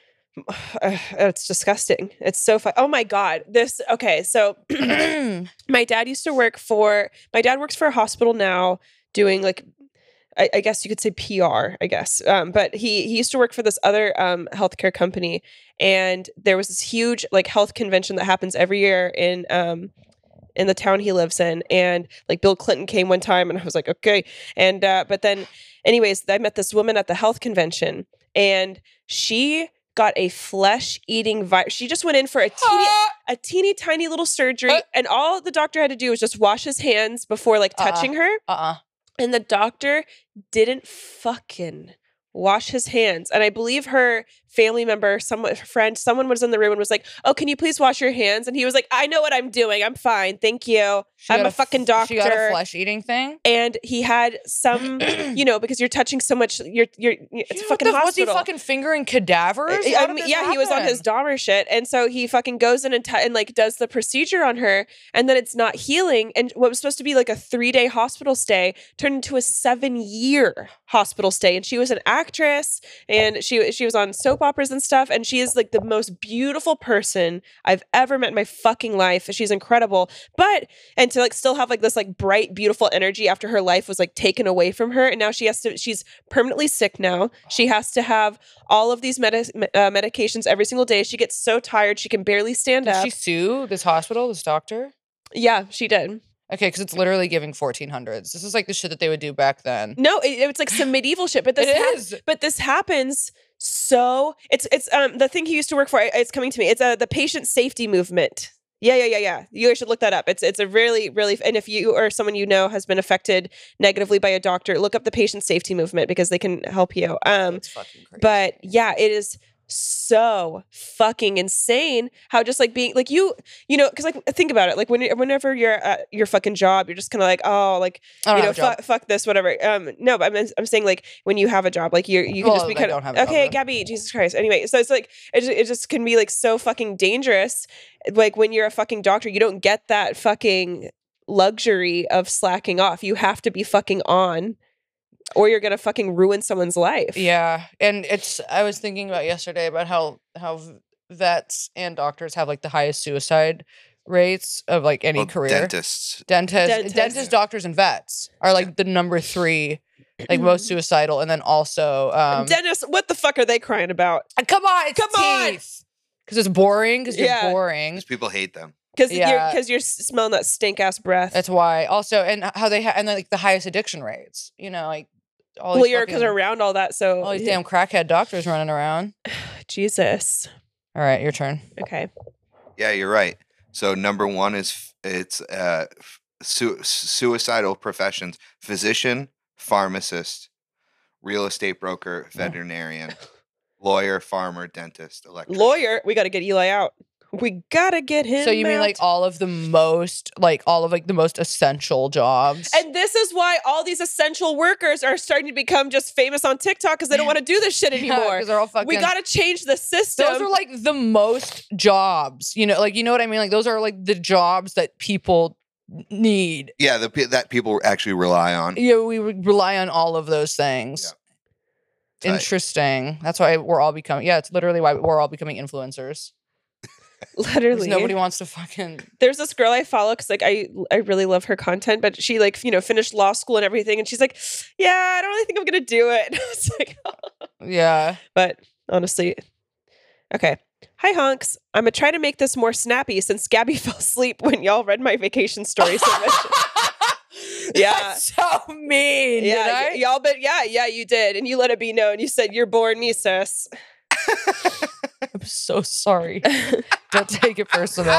it's disgusting. It's so fun. Oh my God. This, okay. So my dad used to work for, my dad works for a hospital now doing like, I, I guess you could say P R, I guess. Um, but he, he used to work for this other um, healthcare company. And there was this huge like health convention that happens every year in, um, in the town he lives in. And like Bill Clinton came one time and I was like, okay. And, uh, but then anyways, I met this woman at the health convention and she got a flesh eating virus. She just went in for a teeny, a teeny tiny little surgery. Uh. And all the doctor had to do was just wash his hands before like Uh-uh. touching her. Uh-uh. And the doctor didn't fucking wash his hands. And I believe her family member, someone, friend, someone was in the room and was like, oh, can you please wash your hands? And he was like, I know what I'm doing. I'm fine. Thank you. She I'm got a fucking doctor. She got a flesh eating thing. And he had some, you know, because you're touching so much, you're, you're, it's a What fucking the- Was hospital. he fucking fingering cadavers? I- How I did mean, this yeah, he was on his happen? Dahmer shit, and so he fucking goes in and, t- and like does the procedure on her, and then it's not healing. And what was supposed to be like a three day hospital stay turned into a seven year hospital stay. And she was an actress, and she she was on soap operas and stuff, and she is like the most beautiful person I've ever met in my fucking life. She's incredible, but and to like still have like this like bright, beautiful energy after her life was like taken away from her, and now she has to. She's permanently sick now. She has to have all of these medi- uh, medications every single day. She gets so tired she can barely stand Did up. she sue this hospital, this doctor? Yeah, she did. Okay, because it's literally giving fourteen hundreds. This is like the shit that they would do back then. No, it, it's like some medieval shit. But this It hap- is. But this happens. So it's it's um the thing he used to work for. It's coming to me. It's uh, the patient safety movement. Yeah, yeah, yeah, yeah. You guys should look that up. It's it's a really, really, and if you or someone you know has been affected negatively by a doctor, look up the patient safety movement because they can help you. Um, It's fucking crazy. but yeah, it is so fucking insane how just like being like you you know because like think about it like when you- whenever you're at your fucking job you're just kind of like oh like I don't you know have a job. fu- fuck this whatever um no but I'm, I'm saying like when you have a job like you you can Well, just be I kind don't of have a job, okay then. Gabby Jesus Christ anyway so it's like it just, it just can be like so fucking dangerous like when you're a fucking doctor you don't get that fucking luxury of slacking off you have to be fucking on or you're gonna fucking ruin someone's life. Yeah, and it's. I was thinking about yesterday about how how v- vets and doctors have like the highest suicide rates of like any Well, career. dentists. Dentists, Dentists. dentists, doctors, and vets are like the number three, like most suicidal, and then also, um, Dennis, what the fuck are they crying about? uh, come on, it's Come on! teeth, because it's boring, because you're Yeah. boring. Because people hate them. Because you're Yeah. because you're s- smelling that stink ass breath. That's why. Also, and how they have, and then like the highest addiction rates. You know, like all well, these you're fucking- because around all that. So all these damn crackhead doctors running around. Jesus. All right, your turn. Okay. Yeah, you're right. So number one is f- it's uh, f- su- suicidal professions: physician, pharmacist, real estate broker, veterinarian, lawyer, farmer, dentist, electrician. Lawyer, we got to get Eli out. We gotta get him. So you mean like out. all of the most, like all of like the most essential jobs? And this is why all these essential workers are starting to become just famous on TikTok because they don't want to do this shit anymore. because they're all fucking. we got to change the system. Those are like the most jobs, you know, like you know what I mean. Like those are like the jobs that people need. Yeah, the pe- that people actually rely on. Yeah, we would rely on all of those things. Tight. Interesting. That's why we're all becoming. Yeah, it's literally why we're all becoming influencers. 'Cause Literally. nobody wants to fucking. There's this girl I follow because like I I really love her content, but she like you know finished law school and everything, and she's like, yeah, I don't really think I'm gonna do it. And I was like, Yeah. but honestly, okay. Hi honks. I'm gonna try to make this more snappy since Gabby fell asleep when y'all read my vacation story so much. Yeah. That's so mean. Yeah, did y- I? y'all, but yeah, yeah, you did, and you let it be known. You said you're bored, me, sis. I'm so sorry. Don't take it personal.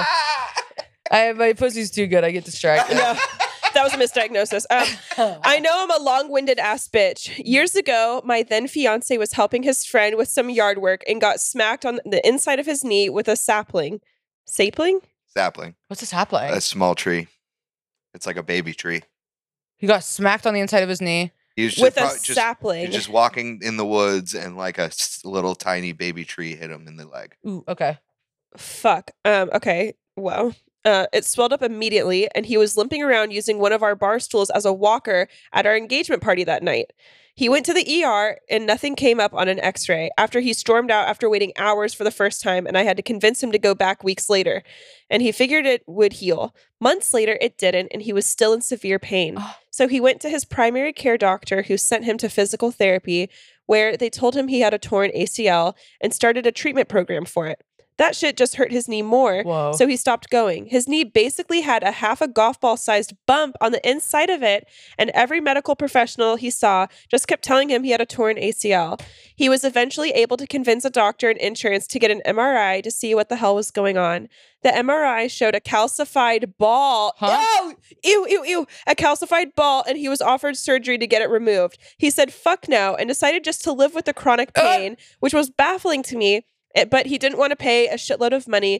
I my pussy's too good. I get distracted. No, that was a misdiagnosis. Um, I know I'm a long-winded ass bitch. Years ago, my then fiance was helping his friend with some yard work and got smacked on the inside of his knee with a sapling. Sapling? Sapling, What's this happening? a small tree. It's like a baby tree. He got smacked on the inside of his knee. He was just, With a prob- just, sapling. he's just walking in the woods, and like a s- little tiny baby tree hit him in the leg. Ooh, okay. Fuck. Um, okay. Well, uh, it swelled up immediately, and he was limping around using one of our bar stools as a walker at our engagement party that night. He went to the E R, and nothing came up on an x-ray after he stormed out after waiting hours for the first time, and I had to convince him to go back weeks later. And he figured it would heal. Months later, it didn't, and he was still in severe pain. Oh. So he went to his primary care doctor, who sent him to physical therapy, where they told him he had a torn A C L and started a treatment program for it. That shit just hurt his knee more, Whoa. so he stopped going. His knee basically had a half a golf ball sized bump on the inside of it, and every medical professional he saw just kept telling him he had a torn A C L. He was eventually able to convince a doctor and insurance to get an M R I to see what the hell was going on. The M R I showed a calcified ball. Huh? Ew, ew, ew, ew. A calcified ball, and he was offered surgery to get it removed. He said, fuck no, and decided just to live with the chronic Uh. pain, which was baffling to me. It- but he didn't want to pay a shitload of money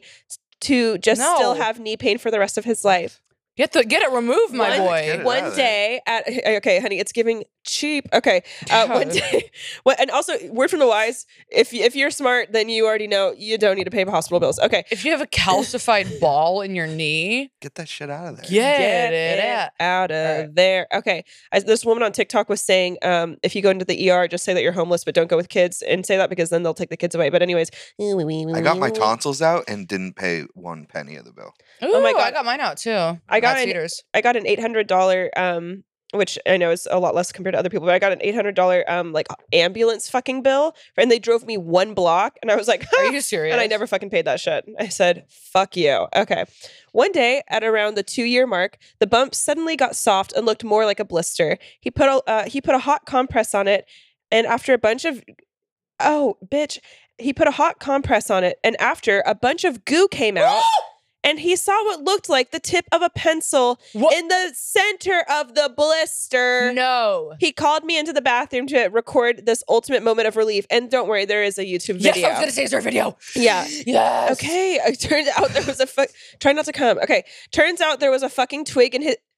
to just No. still have knee pain for the rest of his life. Get the get it removed, my One- boy. Get it One out of there. day at okay, honey, it's giving cheap. Okay, uh, one day. Well, and also, word from the wise: if y- if you're smart, then you already know you don't need to pay hospital bills. Okay, If you have a calcified ball in your knee, Get that shit out of there. get, Get it, it out. out of All right. there. Okay. I, this woman on TikTok was saying, um, if you go into the E R, just say that you're homeless, but don't go with kids, and say that because then they'll take the kids away. But anyways, I got my tonsils out and didn't pay one penny of the bill. Ooh, my I God. got mine out too. I got At an- Cedars. I got an eight hundred dollar um. Which I know is a lot less compared to other people, but I got an eight hundred dollar um like ambulance fucking bill, and they drove me one block, and I was like, Are you serious? and I never fucking paid that shit. I said, fuck you. Okay. One day, at around the two year mark, the bump suddenly got soft and looked more like a blister. He put a uh, he put a hot compress on it, and after a bunch of oh bitch, he put a hot compress on it, and after a bunch of goo came out. and he saw what looked like the tip of a pencil What? in the center of the blister. No. He called me into the bathroom to record this ultimate moment of relief. And don't worry, there is a YouTube Yes, video. I was gonna say it's our video. Yeah. Yes. Okay. It turned out there was a fu- try not to come. Okay. Turns out there was a fucking twig in his.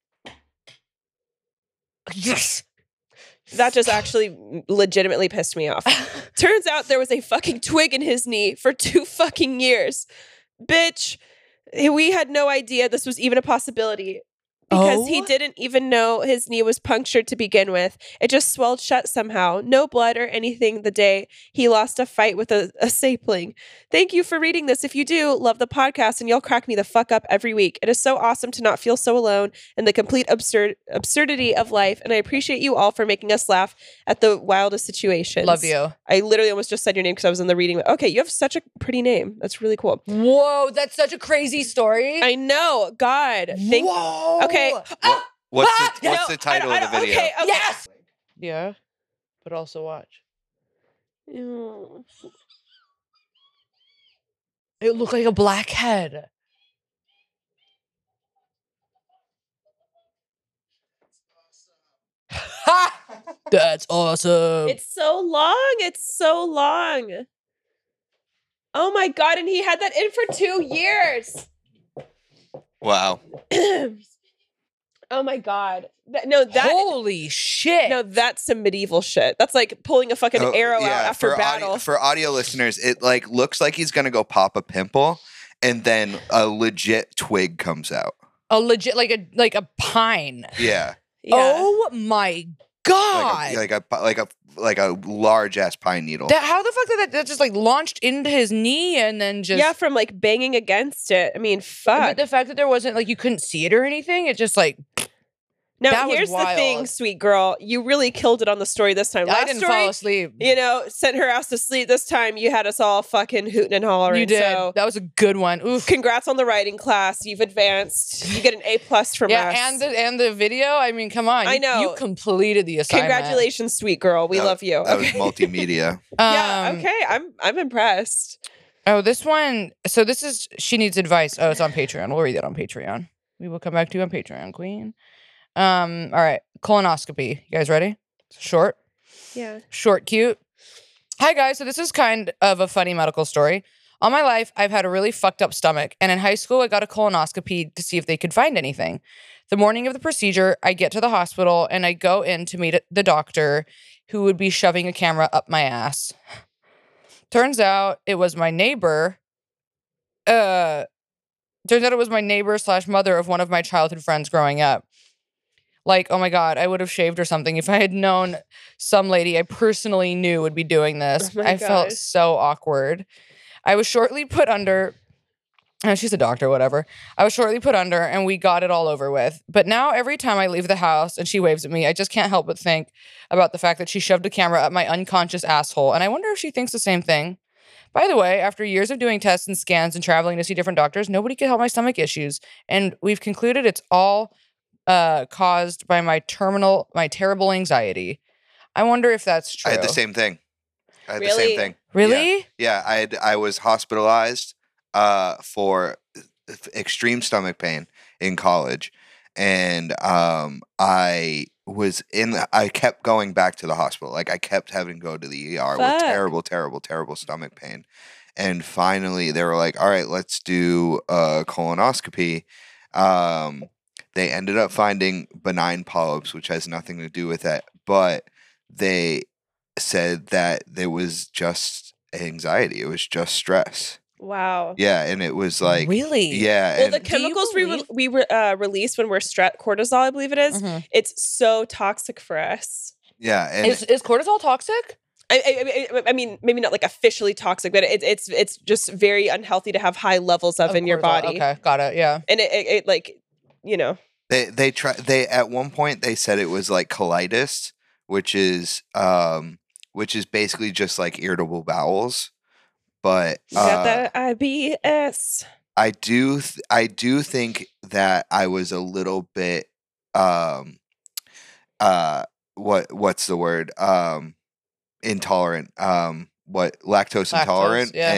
Yes. That just actually legitimately pissed me off. Turns out there was a fucking twig in his knee for two fucking years. Bitch, we had no idea this was even a possibility because he Oh? didn't even know his knee was punctured to begin with. It just swelled shut somehow. No blood or anything the day he lost a fight with a, a sapling. Thank you for reading this. If you do, love the podcast and you'll crack me the fuck up every week. It is so awesome to not feel so alone in the complete absurd absurdity of life. And I appreciate you all for making us laugh at the wildest situations. Love you. I literally almost just said your name because I was in the reading. Okay, you have such a pretty name. That's really cool. Whoa, that's such a crazy story. I know. God. Thank Whoa. Okay. What- what's Ah! the, what's No, the title I of don't- the I don't- video? Okay, okay. Yes. Yeah, but also watch. Mm. It looked like a blackhead. Ha! That's awesome. It's so long. It's so long. Oh my God. And he had that in for two years. Wow. Oh my God. That, no, that. Holy shit. No, that's some medieval shit. That's like pulling a fucking Oh, arrow out after for battle. Audio, for audio listeners, it like looks like he's gonna go pop a pimple, and then a legit twig comes out. A legit like a like a pine. Yeah, Yeah. Oh my god. like a, like a like a like a large ass pine needle. that, how the fuck did that, that just like launched into his knee and then just yeah, from like banging against it. I mean, But fuck. the fact that there wasn't like you couldn't see it or anything, it just like Now, that was here's the thing, wild. sweet girl. You really killed it on the story this time. Last I didn't story, fall asleep. you know, sent her ass to sleep. This time, you had us all fucking hooting and hollering. You did. So, That was a good one. Oof. congrats on the writing class. You've advanced. You get an A plus from Yeah, us. and the and the video. I mean, come on. I You- know. you completed the assignment. Congratulations, sweet girl. We That- love you. That was Okay. multimedia. yeah. Um, Okay. I'm I'm impressed. Oh, this one. So this is she needs advice. Oh, it's on Patreon. We'll read that on Patreon. We will come back to you on Patreon, Queen. Um. All right. Colonoscopy. You guys ready? It's short. Yeah. Short, cute. Hi, guys. So, this is kind of a funny medical story. All my life, I've had a really fucked up stomach. And in high school, I got a colonoscopy to see if they could find anything. The morning of the procedure, I get to the hospital and I go in to meet the doctor who would be shoving a camera up my ass. Turns out it was my neighbor. Uh, turns out it was my neighbor slash mother of one of my childhood friends growing up. Like, oh my God, I would have shaved or something if I had known some lady I personally knew would be doing this. Oh my I felt God. so awkward. I was shortly put under. uh, she's a doctor, whatever. I was shortly put under and we got it all over with. But now every time I leave the house and she waves at me, I just can't help but think about the fact that she shoved a camera up my unconscious asshole. And I wonder if she thinks the same thing. By the way, after years of doing tests and scans and traveling to see different doctors, nobody could help my stomach issues. And we've concluded it's all uh, caused by my terminal, my terrible anxiety. I wonder if that's true. I had the same thing. I had the Really? same thing. Really? Yeah, I had, I was hospitalized uh, for extreme stomach pain in college, and um, I was in. The, I kept going back to the hospital. Like I kept having to go to the E R Fuck. with terrible, terrible, terrible stomach pain. And finally, they were like, "All right, let's do a colonoscopy." Um, they ended up finding benign polyps, which has nothing to do with it, but they said that there was just anxiety. It was just stress. Wow. Yeah, and it was like, really? yeah, Well, and the chemicals we re- believe- we re- uh, release when we're stressed, cortisol, I believe it is, Mhm. it's so toxic for us. yeah, and Is, is cortisol toxic? I, I, I- I mean, maybe not like officially toxic, but it's it's it's just very unhealthy to have high levels of, in your cortisol. body, Okay, got it. Yeah. and it, it, it like you know. they they try they at one point they said it was like colitis, which is um which is basically just like irritable bowels. But You got uh, that I B S. I do th- I do think that I was a little bit um uh what what's the word um intolerant um what lactose, Lactose, intolerant yeah. and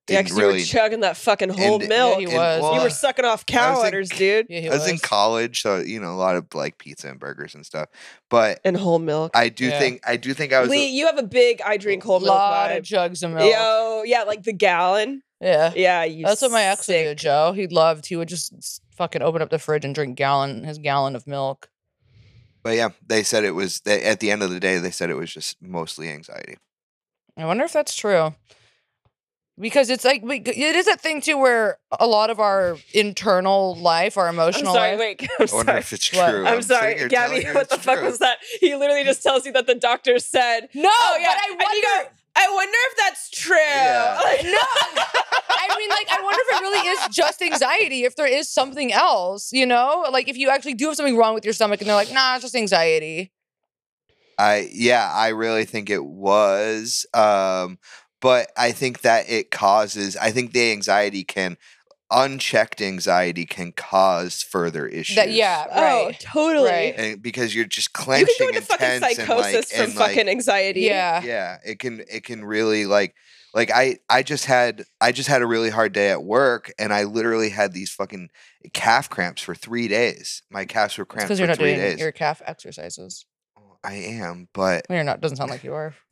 Yeah, didn't because you really. were chugging that fucking whole And- milk. Yeah, he you was. well, were sucking off I cow was in- udders, dude. Yeah, he I was in was. college, so you know a lot of like pizza and burgers and stuff. But And whole milk. I do Yeah. think I do think I was. Lee, you have a big I drink whole milk lot vibe. of jugs of milk. Yo, yeah, like the gallon. Yeah. Yeah, you That's what my ex would do, sick. Joe. He loved, he would just s- fucking open up the fridge and drink gallon, his gallon of milk. But yeah, they said it was. They, at the end of the day, they said it was just mostly anxiety. I wonder if that's true. Because it's like, we, it is a thing too where a lot of our internal life, our I'm emotional sorry, life. wait. I'm I wonder sorry. if it's What? true. I'm, sitting sorry, here Gabby. telling you What the it's fuck true. was that? He literally just tells you that the doctor said. No, Oh yeah, but I and you wonder. go, I wonder if that's true. Yeah. Like, No, I mean, like, I wonder if it really is just anxiety, if there is something else, you know? Like, if you actually do have something wrong with your stomach and they're like, nah, it's just anxiety. I yeah, I really think it was. Um, but I think that it causes. I think the anxiety can, unchecked anxiety can cause further issues. That, yeah, oh, right. totally. Right. and because you're just You clenching can go into and fucking tense psychosis and like, from and like, fucking anxiety. Yeah. yeah, it can it can really like like I I just had I just had a really hard day at work and I literally had these fucking calf cramps for three days. My calves were cramped Because for you're not three doing days. your calf exercises. I am, but Well, you're not. Doesn't sound like you are.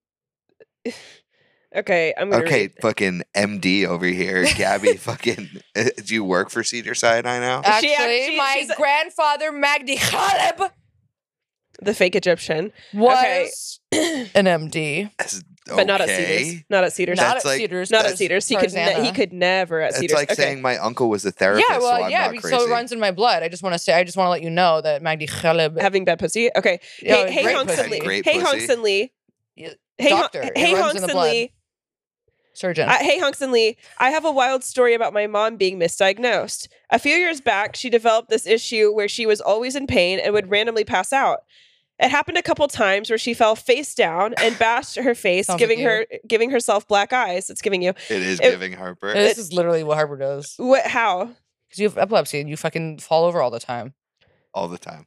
Okay, I'm gonna okay, read. fucking M D over here, Gabby. Fucking, uh, do you work for Cedar Sinai now? Actually, She- she- my she's a- grandfather, Magdi Khaleb, The fake Egyptian, was an M D. That's but not at okay. Cedars. Not at Cedars. Not That's at like- Cedars. Not but at Cedars. He could. Ne- Tarzana. he could never at It's Cedars. like okay. saying my uncle was a therapist. Yeah, well, so I'm yeah, not be- crazy. so it runs in my blood. I just want to say, I just want to let you know that Magdi Khaleb, having bad pussy. Okay. Yeah, hey, hey, great Honks and pussy. Lee. Great Hey, pussy. Honks and Lee. Yeah, Hey, Hon- doctor. It hey, runs Honks in the and blood. Lee. surgeon. Uh, hey, Honks and Lee. I have a wild story about my mom being misdiagnosed. A few years back, she developed this issue where she was always in pain and would randomly pass out. It happened a couple times where she fell face down and bashed her face, Sounds giving like her giving herself black eyes. It's giving you. It is it- giving Harper. this is literally what Harper does. What? How? Because you have epilepsy and you fucking fall over all the time. all the time.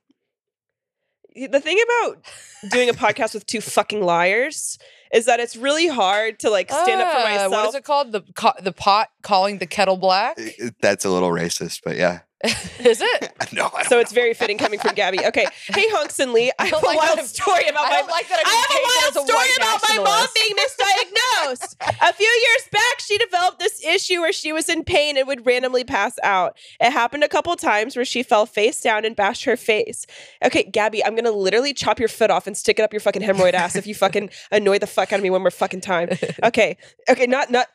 The thing about doing a podcast with two fucking liars is that it's really hard to like stand up for Ah, myself. What is it called? The co- the pot calling the kettle black? I- I- That's a little racist, but yeah. Is it? No, I don't So it's know. very fitting coming from Gabby. Okay. Hey, Honks and Lee. I I have don't a like that wild I'm- story about I my don't like that I'm I being painted have as a a wild story white about my mom nationalist. being misdiagnosed. A few years back, she developed this issue where she was in pain and would randomly pass out. It happened a couple times where she fell face down and bashed her face. Okay, Gabby, I'm gonna literally chop your foot off and stick it up your fucking hemorrhoid ass if you fucking annoy the fuck out of me one more fucking time. Okay, okay, not not.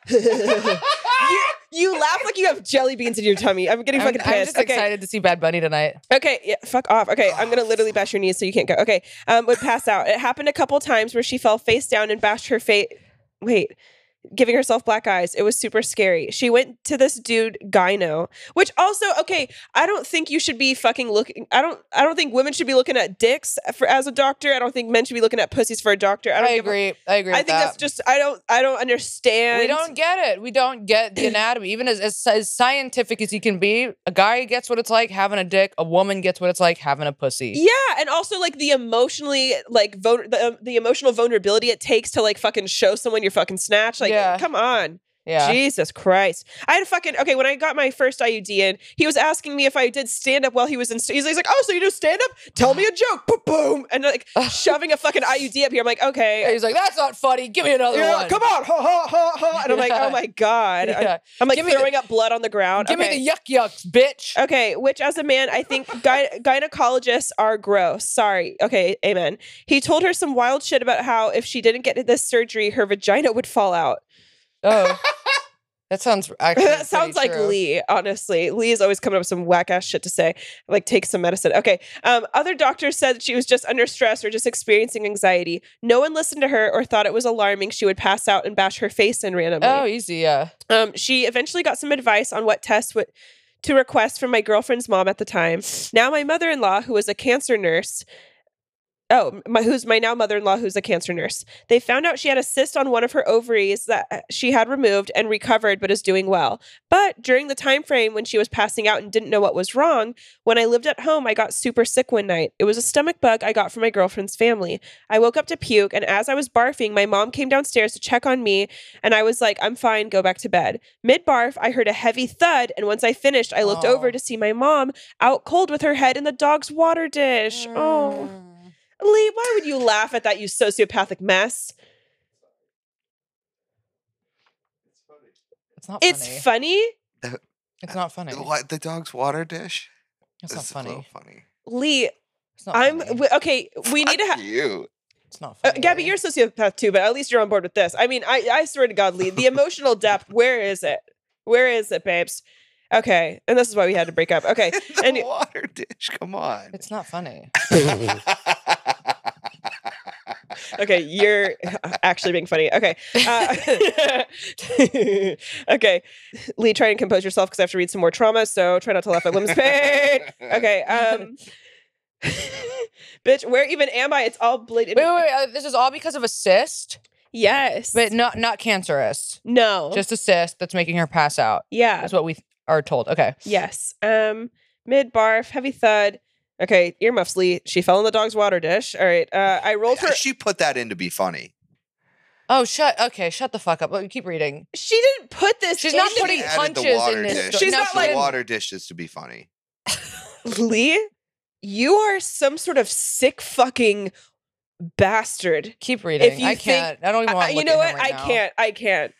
you, you laugh like you have jelly beans in your tummy. I'm getting I'm, fucking I'm pissed. just okay. excited to see Bad Bunny tonight. Okay, yeah, fuck off. Okay, I'm gonna literally bash your knees so you can't go. Okay, um, would pass out. It happened a couple times where she fell face down and bashed her face. Wait, giving herself black eyes. It was super scary. She went to this dude gyno, which also okay. I don't think you should be fucking looking. I don't. I don't think women should be looking at dicks for as a doctor. I don't think men should be looking at pussies for a doctor. I I, don't give a- agree. I agree. I with think that. that's just. I don't. I don't understand. We don't get it. We don't get the anatomy. Even as, as as scientific as you can be, a guy gets what it's like having a dick. A woman gets what it's like having a pussy. Yeah, and also like the emotionally like vul- the uh, the emotional vulnerability it takes to like fucking show someone your fucking snatch. Like, Yeah. come on. Yeah. Jesus Christ. I had a fucking, okay, when I got my first I U D in, he was asking me if I did stand up while he was in, he's, he's like, oh, so you do stand up? Tell me a joke. Boom, boom. And like shoving a fucking I U D up here. I'm like, okay. And he's like, that's not funny. Give me another Yeah, one. come on. Ha, ha, ha, ha. And I'm like, Yeah. oh my God. I- Yeah. I'm like Give me the- throwing up blood on the ground. Give okay. me the yuck yucks, bitch. Okay, which as a man, I think gy- gynecologists are gross. Sorry. Okay, amen. He told her some wild shit about how if she didn't get this surgery, her vagina would fall out. Oh. That sounds actually That sounds pretty like true. Lee, honestly. Lee is always coming up with some whack ass shit to say, like take some medicine. Okay. Um, other doctors said that she was just under stress or just experiencing anxiety. No one listened to her or thought it was alarming. She would pass out and bash her face in randomly. Oh, easy, yeah. Um, she eventually got some advice on what tests would to request from my girlfriend's mom at the time. Now my mother-in-law, who was a cancer nurse, Oh, my, who's my now mother-in-law, who's a cancer nurse. They found out she had a cyst on one of her ovaries that she had removed and recovered, but is doing well. But during the time frame when she was passing out and didn't know what was wrong, when I lived at home, I got super sick one night. It was a stomach bug I got from my girlfriend's family. I woke up to puke, and as I was barfing, my mom came downstairs to check on me, and I was like, I'm fine, go back to bed. Mid-barf, I heard a heavy thud, and once I finished, I looked Oh. over to see my mom out cold with her head in the dog's water dish. Oh. Lee, why would you laugh at that, you sociopathic mess? It's not funny. It's funny. It's not funny. What, the dog's water dish? It's not This is a little funny. funny. Lee, It's not I'm funny. w- okay. We need to Fuck have you. It's not uh, funny. Gabby. Lee. You're a sociopath too, but at least you're on board with this. I mean, I, I swear to God, Lee, the emotional depth. Where is it? Where is it, babes? Okay, and this is why we had to break up. Okay, the and water dish. Come on. It's not funny. okay, you're actually being funny. Okay, uh, okay, Lee, try and compose yourself because I have to read some more trauma. So try not to laugh at women's pain. Okay, um, bitch, where even am I? It's all blatant. Wait, wait, wait. Uh, this is all because of a cyst, Yes, but not not cancerous. no, Just a cyst that's making her pass out. yeah. That's what we th- are told. Okay. Yes. Um, mid barf, heavy thud. Okay, earmuffs, Lee. She fell in the dog's water dish. All right. Uh, I rolled her. She put that in to be funny. Oh, shut. Okay, shut the fuck up. Let me keep reading. She didn't put this. She's not in putting me. Added the punches water in this dish. sto- She's No, not she the like- didn't. water dishes to be funny. Lee, you are some sort of sick fucking bastard. Keep reading. you I think- can't. I don't even I- want to you look know at what? him right I now. can't. I can't.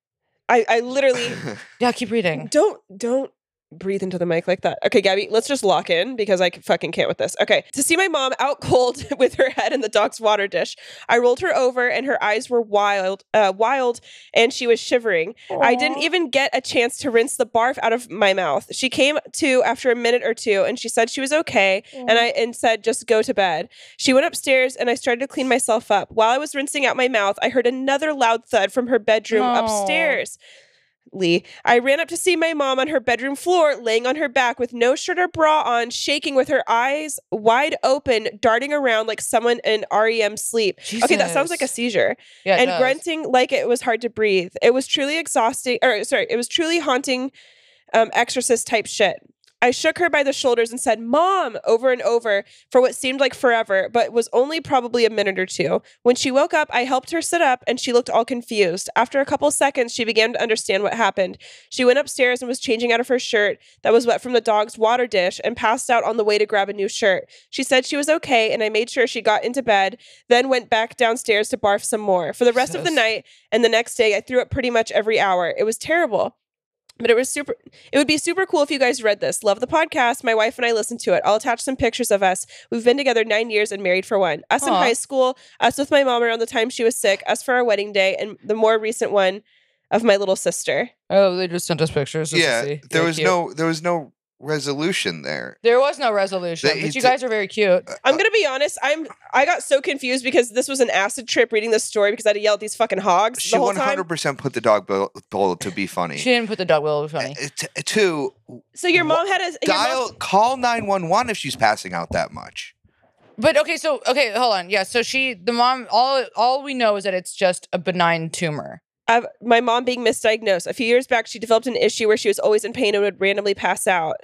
I I literally Yeah, keep reading. don't don't breathe into the mic like that. Okay, Gabby, let's just lock in because I fucking can't with this. Okay, to see my mom out cold with her head in the dog's water dish, I rolled her over and her eyes were wild, uh, wild, and she was shivering. I didn't even get a chance to rinse the barf out of my mouth. She came to after a minute or two, and she said she was okay, and I and said just go to bed. She went upstairs, and I started to clean myself up. While I was rinsing out my mouth, I heard another loud thud from her bedroom No. upstairs. Lee. I ran up to see my mom on her bedroom floor, laying on her back with no shirt or bra on, shaking with her eyes wide open, darting around like someone in R E M sleep. Okay, that sounds like a Jesus. seizure. Yeah, it and does. grunting like it was hard to breathe. It was truly exhausting, or sorry, it was truly haunting um, exorcist type shit. I shook her by the shoulders and said, Mom, over and over for what seemed like forever, but was only probably a minute or two. When she woke up, I helped her sit up and she looked all confused. After a couple seconds, she began to understand what happened. She went upstairs and was changing out of her shirt that was wet from the dog's water dish and passed out on the way to grab a new shirt. She said she was okay, and I made sure she got into bed, then went back downstairs to barf some more. For the rest of the Jesus. night and the next day, I threw up pretty much every hour. It was terrible. But it was super, it would be super cool if you guys read this. Love the podcast. My wife and I listened to it. I'll attach some pictures of us. We've been together nine years and married for one. Us in Aw. high school, us with my mom around the time she was sick, us for our wedding day, and the more recent one of my little sister. Oh, they just sent us pictures. Just yeah, to see. there They're was cute. no there was no resolution there. There was no resolution, They- but you d- guys are very cute. I'm gonna be honest. I'm I got so confused because this was an acid trip reading this story because I had to yell at these fucking hogs She the whole one hundred time. percent put the dog bowl, bowl to be funny. She didn't put the dog wheel funny. Uh, t- two, So your mom had a your mom- dial call nine one one if she's passing out that much. But okay, so okay, hold on. Yeah, so she, the mom, all all we know is that it's just a benign tumor. of my mom being misdiagnosed. A few years back, she developed an issue where she was always in pain and would randomly pass out.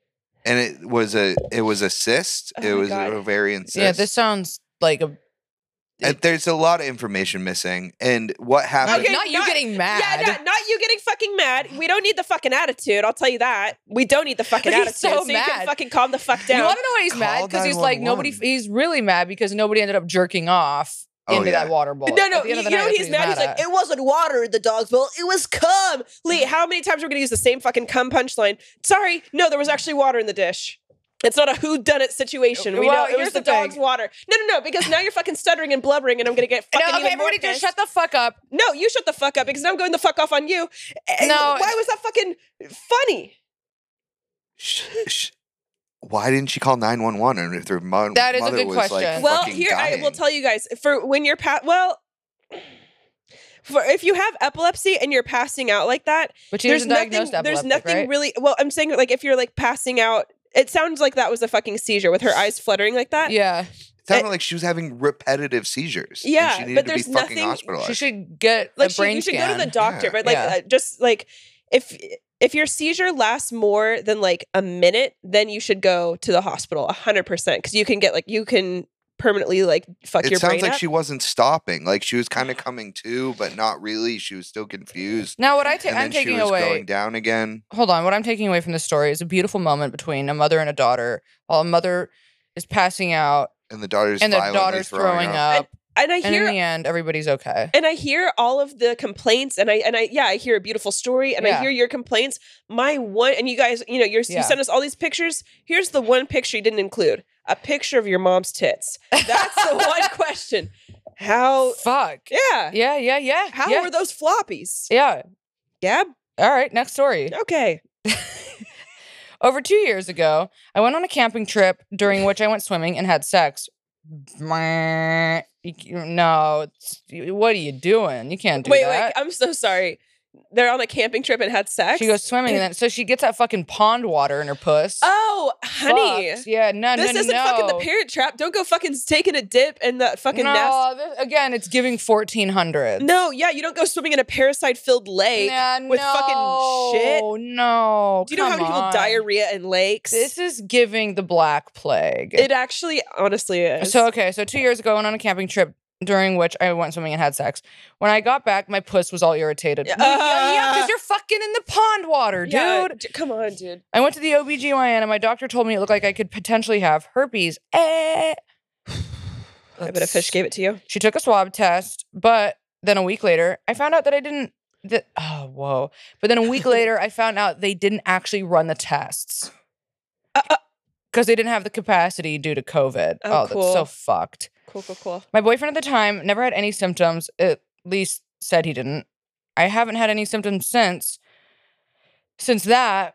And it was a it was a cyst. Oh it my was God. an ovarian cyst. Yeah, this sounds like a. And there's a lot of information missing. And what happened? Okay, not you getting mad. Yeah, not, not you getting fucking mad. We don't need the fucking attitude. I'll tell you that. We don't need the fucking He's attitude. so So, you can mad. fucking calm the fuck You down. want to know why he's mad? Call Because he's like nobody. nine one one. He's really mad because nobody ended up jerking off Oh, into yeah. that water bowl. No, no, At the you, end of the you night, know what that's he's mad? He's like, at. it wasn't water in the dog's bowl. It was cum. Lee, how many times we're going to use the same fucking cum punchline? Sorry, no, there was actually water in the dish. It's not a whoodunit situation. We Well, know it was here's the, the dog's thing. water. No, no, no, because now you're fucking stuttering and blubbering and I'm going to get No, fucking okay, even more everybody just pissed. shut the fuck up. No, you shut the fuck up because now I'm going the fuck off on you. And No. why was that fucking funny? Sh- sh- Why didn't she call nine one one? And if their mo- That is a mother good was question. like Well, fucking here I dying. will tell you guys for when you're pa- well, for if you have epilepsy and you're passing out like that, But she there's isn't nothing. diagnosed There's epileptic, nothing right? really. Well, I'm saying like if you're like passing out, it sounds like that was a fucking seizure with her eyes fluttering like that. Yeah. sounded like she was having repetitive seizures. and Yeah, she needed but to be there's fucking nothing- hospitalized. She should get like a she, brain you should scan. go to the doctor, Yeah. but like Yeah. uh, just like if if your seizure lasts more than like a minute, then you should go to the hospital a hundred percent because you can get like you can permanently like fuck It your sounds brain like up. she wasn't stopping. Like she was kind of coming to, but not really. She was still confused. Now, what I ta- and I'm then she taking was away. going down again. Hold on. What I'm taking away from this story is a beautiful moment between a mother and a daughter. While a mother is passing out And the daughter's and the violently daughter's throwing up, and I and in hear the end, everybody's okay. and I hear all of the complaints, and I and I yeah, I hear a beautiful story, and I Yeah. hear your complaints. My one, and you guys, you know, you're, Yeah. you sent us all these pictures. Here's the one picture you didn't include: a picture of your mom's tits. That's the one question. How? Fuck. Yeah. Yeah, yeah, yeah. How yeah. were those floppies? Yeah. Yeah. All right. Next story. Okay. Over two years ago, I went on a camping trip during which I went swimming and had sex. No, it's- what are you doing? You can't do Wait, that. wait. I'm so sorry. They're on a camping trip and had sex. She goes swimming, and then so she gets that fucking pond water in her puss. Oh, honey. Fucked. Yeah, no, This no, isn't no. fucking the Parent Trap. Don't go fucking taking a dip in that fucking nest. No, this, again, it's giving fourteen hundred. No, yeah, you don't go swimming in a parasite-filled lake Nah, with no, fucking shit. No, Do you know how come many people on. diarrhea in lakes? This is giving the Black Plague. it actually, honestly, is. So okay, so two years ago, I went on a camping trip during which I went swimming and had sex. When I got back, my puss was all irritated. Yeah. yeah, yeah, because you're fucking in the pond water, dude. Yeah, d- come on, dude. I went to the O B G Y N and my doctor told me it looked like I could potentially have herpes. Eh. I bet a fish gave it to you. She took a swab test, but then a week later, I found out that I didn't. That oh whoa! But then a week later, I found out they didn't actually run the tests Uh, uh, because they didn't have the capacity due to COVID. Oh, Oh, cool. that's so fucked. cool, cool, cool. My boyfriend at the time never had any symptoms. At least said he didn't. I haven't had any symptoms since. Since that.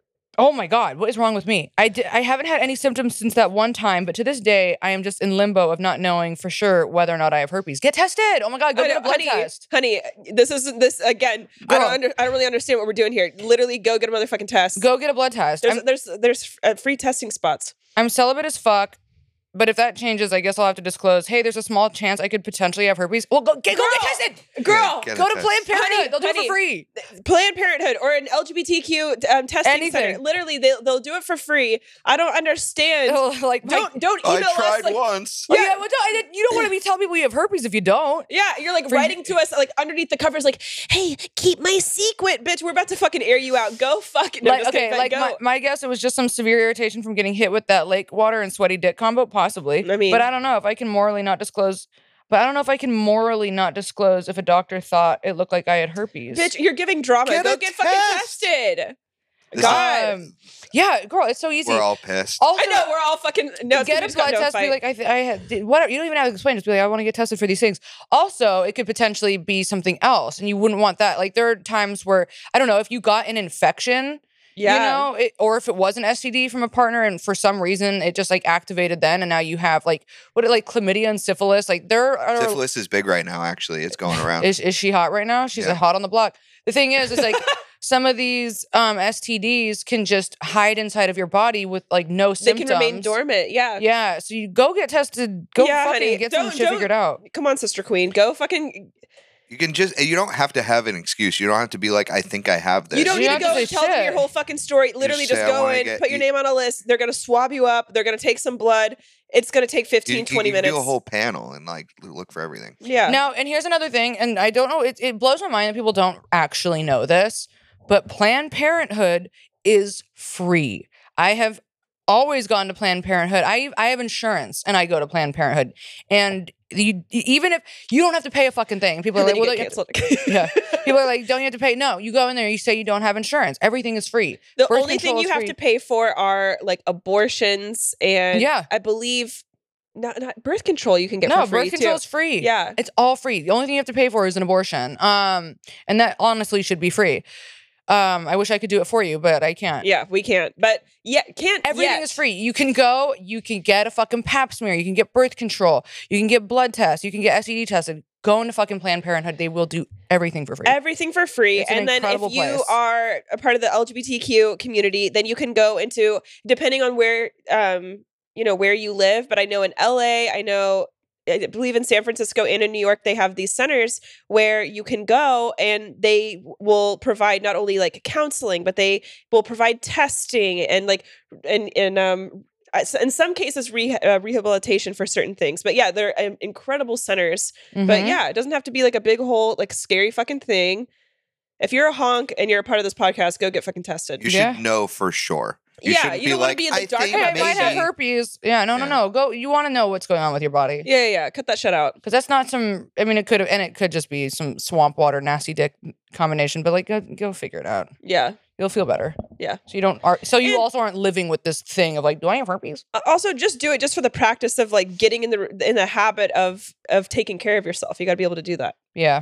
Oh my God, what is wrong with me? I, di- I haven't had any symptoms since that one time, but to this day, I am just in limbo of not knowing for sure whether or not I have herpes. Get tested. Oh my God, go I get know, a blood honey, test. honey, this isn't this again. I Girl. don't under, I don't really understand what we're doing here. Literally, go get a motherfucking test. Go get a blood test. There's I'm, there's there's uh, free testing spots. I'm celibate as fuck, but if that changes, I guess I'll have to disclose, hey, there's a small chance I could potentially have herpes. Well, go get, go get Girl. tested. Girl, Get a Go to test. Planned Parenthood. Honey, They'll do honey. it for free. Planned Parenthood or an L G B T Q um, testing Anything. center. Literally, they'll they'll do it for free. I don't understand. like, my- don't don't I email tried us like. once. Oh, yeah, well, don't, I didn't- you don't want to be telling people you have herpes if you don't. Yeah, you're like For- writing to us like underneath the covers, like, "Hey, keep my secret, bitch. We're about to fucking air you out. Go fuck it." No, I'm Like, just okay, kidding, but like go. my, my guess, it was just some severe irritation from getting hit with that lake water and sweaty dick combo, possibly. I mean- but I don't know if I can morally not disclose. But I don't know if I can morally not disclose if a doctor thought it looked like I had herpes. bitch, you're giving drama. Get Go a get fucking test. tested. This God. Um, yeah, girl, it's so easy. We're all pissed. Also, I know we're all fucking no. it's 'cause get we a just got blood into test. Be fight. like, I, th- I had did- whatever. You don't even have to explain. Just be like, I want to get tested for these things. Also, it could potentially be something else, and you wouldn't want that. Like there are times where I don't know if you got an infection. yeah, You know, it, or if it was an S T D from a partner and for some reason it just like activated then and now you have like what like chlamydia and syphilis. Like there are Syphilis is big right now. Actually, it's going around. is, is she hot right now? She's Yeah. uh, hot on the block. The thing is, is like some of these um S T Ds can just hide inside of your body with like no they symptoms. can remain dormant. Yeah. Yeah. So you go get tested, go Yeah, fucking honey, get some don't- shit don't- figured out. Come on, sister queen. Go fucking. You can just. You don't have to have an excuse. You don't have to be like, I think I have this. You don't You need don't to have go to say tell them shit. your whole fucking story. Literally, say, just "I go wanna in, get- put your you- name on a list. They're gonna swab you up. They're gonna take some blood. It's gonna take You, fifteen, you twenty can minutes. do a whole panel and like look for everything. yeah. Now, and here's another thing, and I don't know, it, it blows my mind that people don't actually know this, but Planned Parenthood is free. I have always gone to Planned Parenthood. I I have insurance, and I go to Planned Parenthood, and you, even if you don't have to pay a fucking thing, people are And then like, you well, get don't you have to- canceled. yeah, people are like, don't you have to pay? No, you go in there, you say you don't have insurance. Everything is free. The Birth only thing control you is have free. to pay for are like abortions and Yeah. I believe not, not birth control. You can get No, for free birth control too. is free. Yeah. It's all free. The only thing you have to pay for is an abortion. Um, and that honestly should be free. Um, I wish I could do it for you, but I can't. Yeah, we can't. But yeah, can't. Everything yet. is free. You can go, you can get a fucking pap smear, you can get birth control, you can get blood tests, you can get S T D tested. Go into fucking Planned Parenthood. They will do everything for free. Everything for free. It's an And then if incredible you place. are a part of the L G B T Q community, then you can go into, depending on where um you know, where you live, but I know in L A, I know, I believe in San Francisco and in New York, they have these centers where you can go and they will provide not only like counseling, but they will provide testing and like, and, and, um, in some cases, re- uh, rehabilitation for certain things. But yeah, they're um, incredible centers. Mm-hmm. But yeah, it doesn't have to be like a big whole, like scary fucking thing. If you're a honk and you're a part of this podcast, go get fucking tested. You Yeah. should know for sure. You Yeah, shouldn't you be don't wanna like, be in the I dark think Hey, I about might have maybe. herpes. Yeah, no, no, Yeah. no. Go. You want to know what's going on with your body. Yeah, yeah, yeah. Cut that shit out. Because that's not some. I mean, it could have, and it could just be some swamp water, nasty dick combination. But like, go, go figure it out. Yeah. You'll feel better. Yeah. So you don't. Are, so you And- also aren't living with this thing of like, do I have herpes? Uh, Also, just do it just for the practice of like getting in the in the habit of of taking care of yourself. You got to be able to do that. Yeah.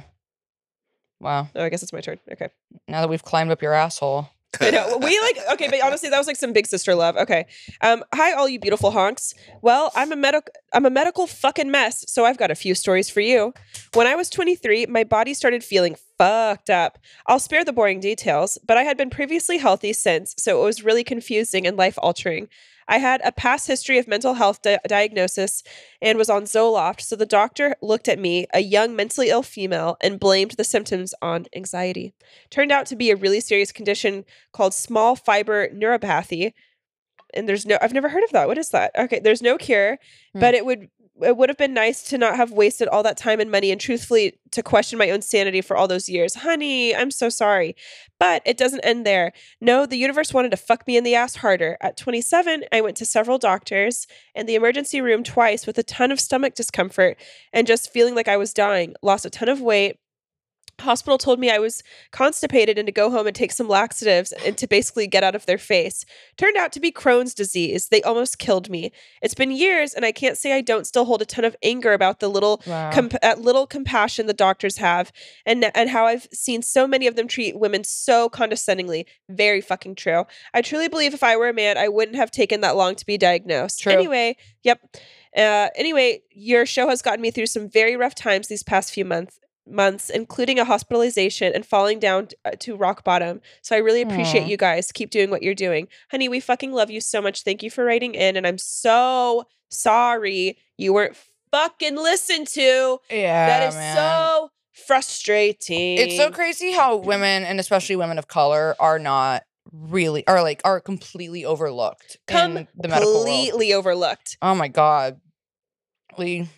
Wow. Oh, I guess it's my turn. Okay. Now that we've climbed up your asshole. I know. We like okay, but honestly, that was like some big sister love. Okay. Um, hi all you beautiful honks. Well, I'm a medical I'm a medical fucking mess, so I've got a few stories for you. When I was twenty-three, my body started feeling fucked up. I'll spare the boring details, but I had been previously healthy since, so it was really confusing and life-altering. I had a past history of mental health di- diagnosis and was on Zoloft, so the doctor looked at me, a young mentally ill female, and blamed the symptoms on anxiety. Turned out to be a really serious condition called small fiber neuropathy. And there's no, I've never heard of that. What is that? Okay, there's no cure, Hmm. but it would it would have been nice to not have wasted all that time and money and truthfully to question my own sanity for all those years. Honey, I'm so sorry. But it doesn't end there. No, the universe wanted to fuck me in the ass harder. At twenty-seven, I went to several doctors and the emergency room twice with a ton of stomach discomfort and just feeling like I was dying. Lost a ton of weight. Hospital told me I was constipated and to go home and take some laxatives and to basically get out of their face. Turned out to be Crohn's disease. They almost killed me. It's been years and I can't say I don't still hold a ton of anger about the little Wow. comp- that little compassion the doctors have and and how I've seen so many of them treat women so condescendingly. Very fucking true. I truly believe if I were a man, I wouldn't have taken that long to be diagnosed. True. Anyway, yep. Uh, anyway, your show has gotten me through some very rough times these past few months months, including a hospitalization and falling down t- uh, to rock bottom. So I really appreciate Aw. you guys. Keep doing what you're doing. Honey, we fucking love you so much. Thank you for writing in. And I'm so sorry you weren't fucking listened to. Yeah. that is man. so frustrating. It's so crazy how women, and especially women of color, are not really, are like, are completely overlooked in the medical world. Completely overlooked. Oh my God. Lee.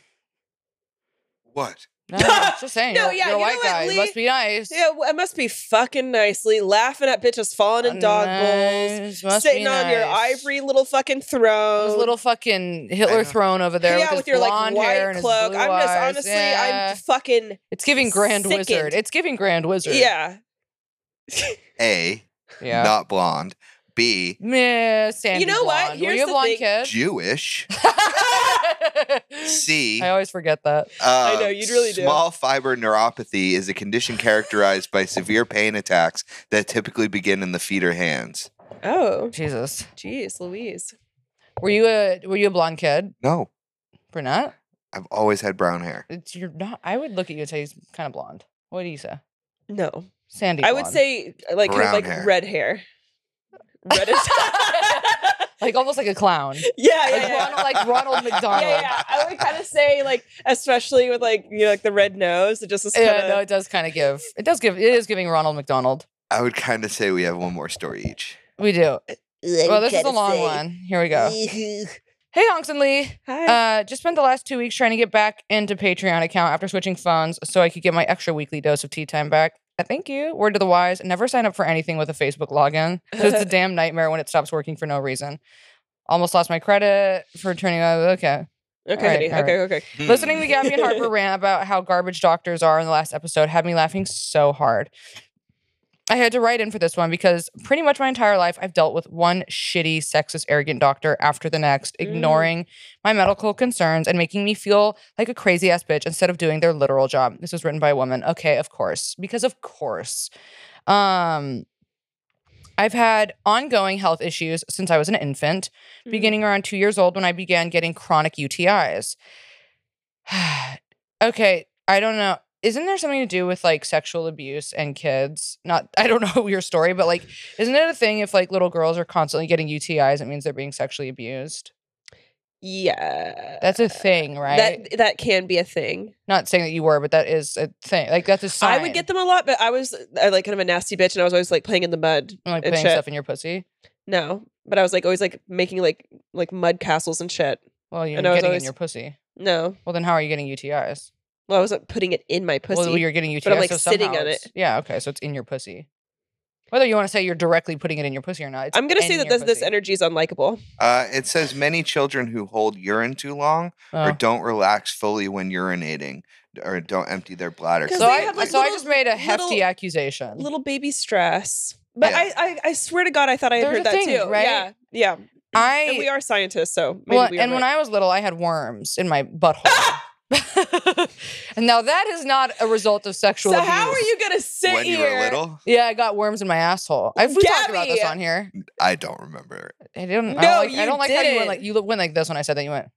What? No, no, just saying. No, you're, yeah, you're a you know white what, guy. Lee? Must be nice. Yeah, well, it must be fucking nicely laughing at bitches falling in dog bowls, Nice. Must sitting be on your nice. ivory little fucking throne. His little fucking I Hitler know. throne over there. yeah, with, with, his your like blonde hair white and his cloak. blue I'm just eyes. honestly, Yeah. I'm fucking It's giving Grand sickened. Wizard. It's giving Grand Wizard. yeah. A, Yeah. not blonde. B, Meh, Sandy You know what? blonde. Were Here's you a the blonde thing. kid? Jewish. C, I always forget that. uh, know, you'd really do. Small fiber neuropathy is a condition characterized by severe pain attacks that typically begin in the feet or hands. Oh, Jesus. jeez, Louise. Were you a Were you a blonde kid? No, Brunette? I've always had brown hair. It's you're not. I would look at you and say he's kind of blonde. What do you say? No, Sandy. I would blonde. say like kind of Brown like hair. red hair. Red is like almost like a clown. yeah, yeah, Like, yeah. Ronald, like Ronald McDonald. Yeah, yeah. I would kind of say like, especially with like you know like the red nose, it just is kind Yeah, of no, it does kind of give. It does give. It is giving Ronald McDonald. I would kind of say we have one more story each. We do. Well, this is a long one. Here we go. Hey, Honks and Lee. Hi. Uh, just spent the last two weeks trying to get back into Patreon account after switching phones so I could get my extra weekly dose of tea time back. Uh, thank you. Word to the wise. Never sign up for anything with a Facebook login. It's a damn nightmare when it stops working for no reason. Almost lost my credit for turning on. Okay. okay, all right, honey. all okay, okay. Hmm. Listening to Gabby and Harper rant about how garbage doctors are in the last episode had me laughing so hard. I had to write in for this one because pretty much my entire life I've dealt with one shitty, sexist, arrogant doctor after the next, Mm. ignoring my medical concerns and making me feel like a crazy ass bitch instead of doing their literal job. This was written by a woman. Okay, of course. Because of course. Um I've had ongoing health issues since I was an infant, Mhm. beginning around two years old when I began getting chronic U T Is. Okay, I don't know. Isn't there something to do with like sexual abuse and kids? Not, I don't know your story, but like, isn't it a thing if like little girls are constantly getting U T Is, it means they're being sexually abused? Yeah. That's a thing, right? That that can be a thing. Not saying that you were, but that is a thing. Like that's a sign. I would get them a lot, but I was uh, like kind of a nasty bitch, and I was always like playing in the mud I'm, like and putting shit. stuff in your pussy. No, but I was like always like making like like mud castles and shit. Well, you're And I was getting always- in your pussy. No, Well, then how are you getting U T Is? well I wasn't putting it in my pussy. Well, you're getting U T Is, but I'm, like, so sitting somehow on it's- it. Yeah, okay, so it's in your pussy. Whether you want to say you're directly putting it in your pussy or not, it's I'm gonna say in that your this this pussy. energy is unlikable. Uh, it says many children who hold urine too long or Oh. don't relax fully when urinating or don't empty their bladder. 'Cause So they I, have, like, so I little- just made a hefty little- accusation. Little baby stress. But Yeah. I, I I swear to God, I thought I had There's heard a that thing, too. right? Yeah, yeah. I And we are scientists, so maybe well, we are and when right. I was little, I had worms in my butthole. And now that is not a result of sexual So abuse. how are you gonna sit When you here? were little, Yeah, I got worms in my asshole. I've we talked about this Gabby! on here. I don't remember. I didn't. I No, don't like, I you don't like how you went didn't. like you went like this when I said that. You went.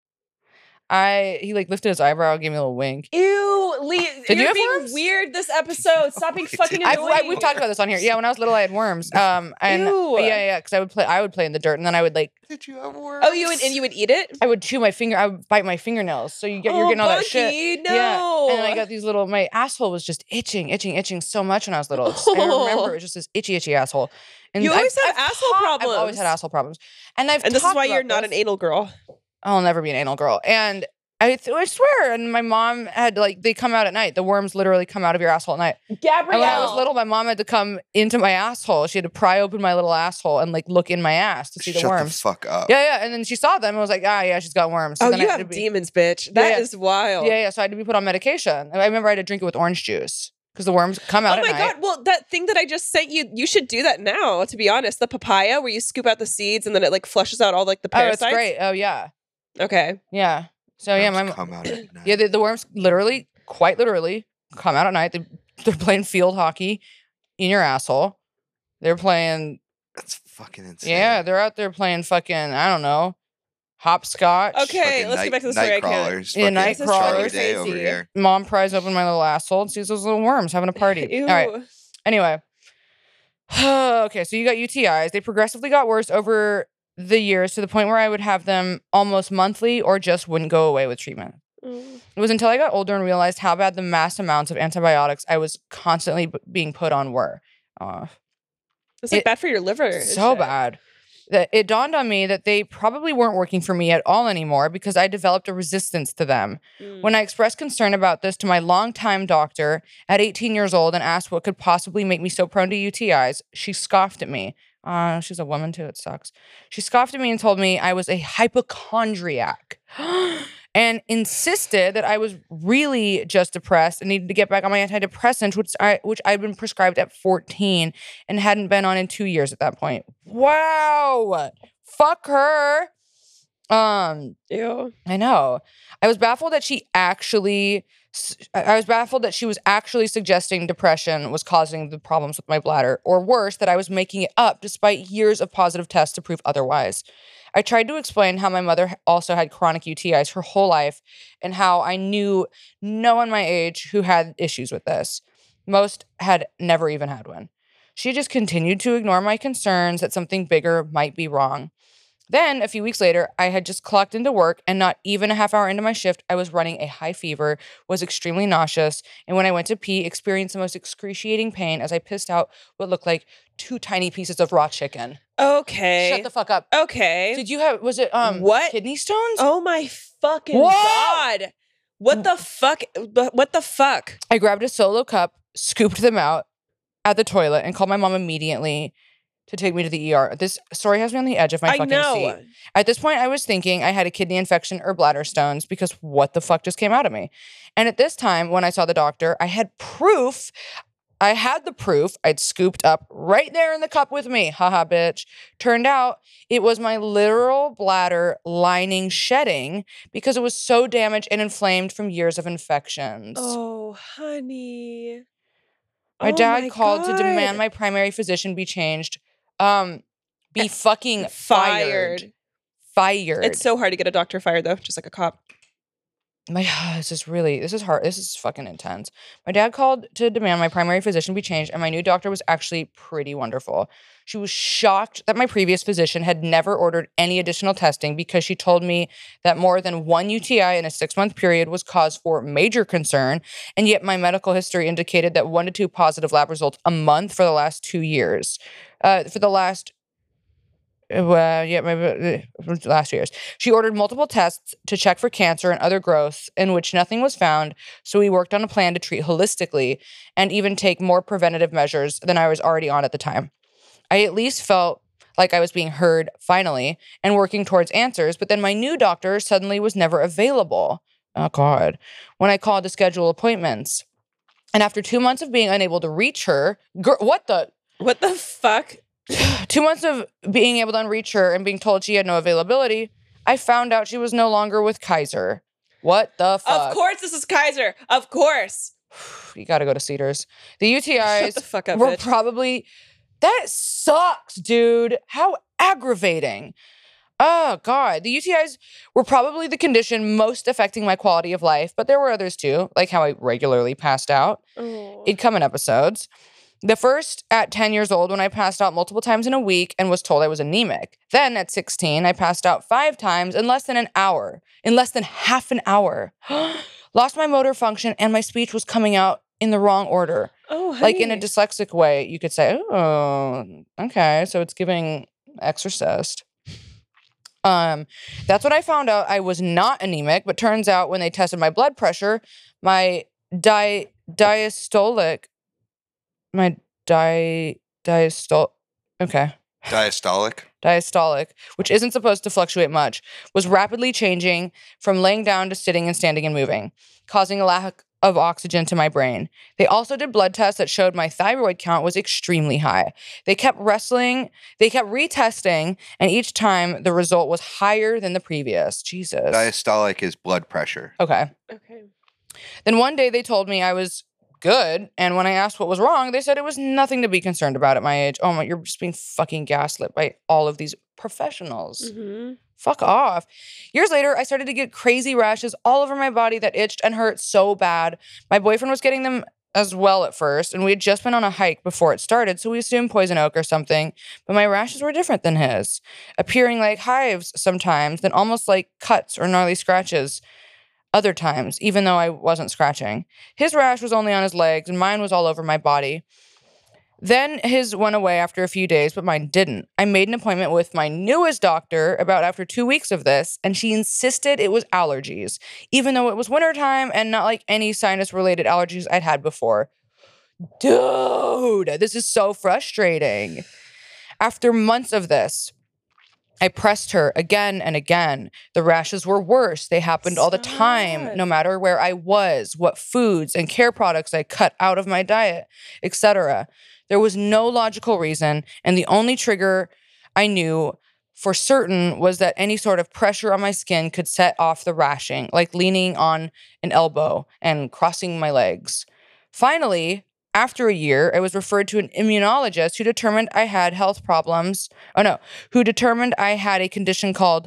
I he like lifted his eyebrow, gave me a little wink. Ew, Lee, Did you you're have being worms? weird this episode. Stop being I fucking did. I've, annoying. I, we've talked about this on here. Yeah, when I was little, I had worms. Um, and Ew. yeah, yeah, because I would play. I would play in the dirt, and then I would like Did you have worms? Oh, you would and you would eat it? I would chew my finger. I would bite my fingernails. So you get you're oh, getting all that Bunky, shit. No. Yeah, and then I got these little. My asshole was just itching, itching, itching so much when I was little. It's- I remember it was just this itchy, itchy asshole. And You always I've- had I've asshole talked- I've always problems. had asshole problems, and I've and this is talked why you're about not this. an anal girl. I'll never be an anal girl. And I, th- I swear, and my mom had like they come out at night. The worms literally come out of your asshole at night. Gabrielle. And when I was little, my mom had to come into my asshole. She had to pry open my little asshole and like look in my ass to see the Shut worms. the fuck up. Yeah, yeah. And then she saw them and was like, ah, yeah, she's got worms. So Oh, then you I had have to be, demons, bitch. That Yeah, is yeah. wild. Yeah, yeah. So I had to be put on medication. And I remember I had to drink it with orange juice because the worms come out Oh at my night. god! Well, that thing that I just sent you, you should do that now. To be honest, the papaya where you scoop out the seeds and then it like flushes out all like the Oh, it's parasites. great. Oh, yeah. Okay. Yeah. So yeah, Worms my come out at night. yeah, the, the worms literally, quite literally, come out at night. They, they're playing field hockey in your asshole. They're playing, That's fucking insane. yeah, they're out there playing fucking, I don't know, hopscotch. Okay, Fucking let's night, get back to the story. Night I can't. crawlers. Yeah, fucking night Charlie crawlers. Day over Crazy. here. Mom pries open my little asshole and sees those little worms having a party. Ew. All right. Anyway. Okay, so you got U T Is. They progressively got worse over the years to the point where I would have them almost monthly or just wouldn't go away with treatment. Mm. It was until I got older and realized how bad the mass amounts of antibiotics I was constantly b- being put on were. Uh, It's like It- bad for your liver. and so shit. bad that it dawned on me that they probably weren't working for me at all anymore because I developed a resistance to them. Mm. When I expressed concern about this to my longtime doctor at eighteen years old and asked what could possibly make me so prone to U T Is, she scoffed at me. Uh, she's a woman too, it sucks. She scoffed at me and told me I was a hypochondriac and insisted that I was really just depressed and needed to get back on my antidepressants, which I which I'd been prescribed at fourteen and hadn't been on in two years at that point. Wow. Fuck her. Um, Ew. I know. I was baffled that she actually s- I I was baffled that she was actually suggesting depression was causing the problems with my bladder, or worse, that I was making it up despite years of positive tests to prove otherwise. I tried to explain how my mother h- also had chronic U T Is her whole life and how I knew no one my age who had issues with this. Most had never even had one. She just continued to ignore my concerns that something bigger might be wrong. Then, a few weeks later, I had just clocked into work, and not even a half hour into my shift, I was running a high fever, was extremely nauseous, and when I went to pee, experienced the most excruciating pain as I pissed out what looked like two tiny pieces of raw chicken. Okay. Shut the fuck up. Okay. Did you have, was it um What? kidney stones? Oh my fucking What? god! What the fuck? What the fuck? I grabbed a solo cup, scooped them out at the toilet, and called my mom immediately to take me to the E R. This story has me on the edge of my I fucking know. seat. At this point, I was thinking I had a kidney infection or bladder stones because what the fuck just came out of me? And at this time, when I saw the doctor, I had proof. I had the proof I'd scooped up right there in the cup with me. Haha, bitch. Turned out it was my literal bladder lining shedding because it was so damaged and inflamed from years of infections. Oh, honey. My Oh dad my called to demand God. my primary physician be changed. Um, be fucking fired. fired. Fired. It's so hard to get a doctor fired though, just like a cop. My this is really this is hard. This is fucking intense. My dad called to demand my primary physician be changed, and my new doctor was actually pretty wonderful. She was shocked that my previous physician had never ordered any additional testing because she told me that more than one U T I in a six-month period was cause for major concern, and yet my medical history indicated that one to two positive lab results a month for the last two years. Uh, for the last well, yeah, maybe uh, last year's. She ordered multiple tests to check for cancer and other growth in which nothing was found. So we worked on a plan to treat holistically and even take more preventative measures than I was already on at the time. I at least felt like I was being heard finally and working towards answers, but then my new doctor suddenly was never available. Oh, God. When I called to schedule appointments. And after two months of being unable to reach her, gr- what the? What the fuck? Two months of being able to unreach her and being told she had no availability, I found out she was no longer with Kaiser. What the fuck? Of course this is Kaiser. Of course. You gotta go to Cedars. The U T Is Shut the fuck up, were bitch. probably... That sucks, dude. How aggravating. Oh, God. The U T Is were probably the condition most affecting my quality of life, but there were others too, like how I regularly passed out. Oh. It'd come in episodes. The first at ten years old when I passed out multiple times in a week and was told I was anemic. Then at sixteen, I passed out five times in less than an hour. In less than half an hour. Lost my motor function and my speech was coming out in the wrong order. Oh, honey. Like in a dyslexic way, you could say, oh, okay, so it's giving Exorcist. Um, that's when I found out I was not anemic, but turns out when they tested my blood pressure, my di- diastolic My di diastol okay. Diastolic. Diastolic, which isn't supposed to fluctuate much, was rapidly changing from laying down to sitting and standing and moving, causing a lack of oxygen to my brain. They also did blood tests that showed my thyroid count was extremely high. They kept wrestling, they kept retesting, and each time the result was higher than the previous. Jesus. Diastolic is blood pressure. Okay. Okay. Then one day they told me I was good, and when I asked what was wrong, they said it was nothing to be concerned about at my age. Oh my, you're just being fucking gaslit by all of these professionals. Mm-hmm. Fuck off. Years later, I started to get crazy rashes all over my body that itched and hurt so bad. My boyfriend was getting them as well at first, and we had just been on a hike before it started, so we assumed poison oak or something, but my rashes were different than his, appearing like hives sometimes, then almost like cuts or gnarly scratches other times, even though I wasn't scratching. His rash was only on his legs, and mine was all over my body. Then his went away after a few days, but mine didn't. I made an appointment with my newest doctor about after two weeks of this, and she insisted it was allergies, even though it was wintertime and not like any sinus-related allergies I'd had before. Dude, this is so frustrating. After months of this, I pressed her again and again. The rashes were worse. They happened all the time, Sad. no matter where I was, what foods and care products I cut out of my diet, et cetera. There was no logical reason, and the only trigger I knew for certain was that any sort of pressure on my skin could set off the rashing, like leaning on an elbow and crossing my legs. Finally, after a year, I was referred to an immunologist who determined I had health problems. Oh no, who determined I had a condition called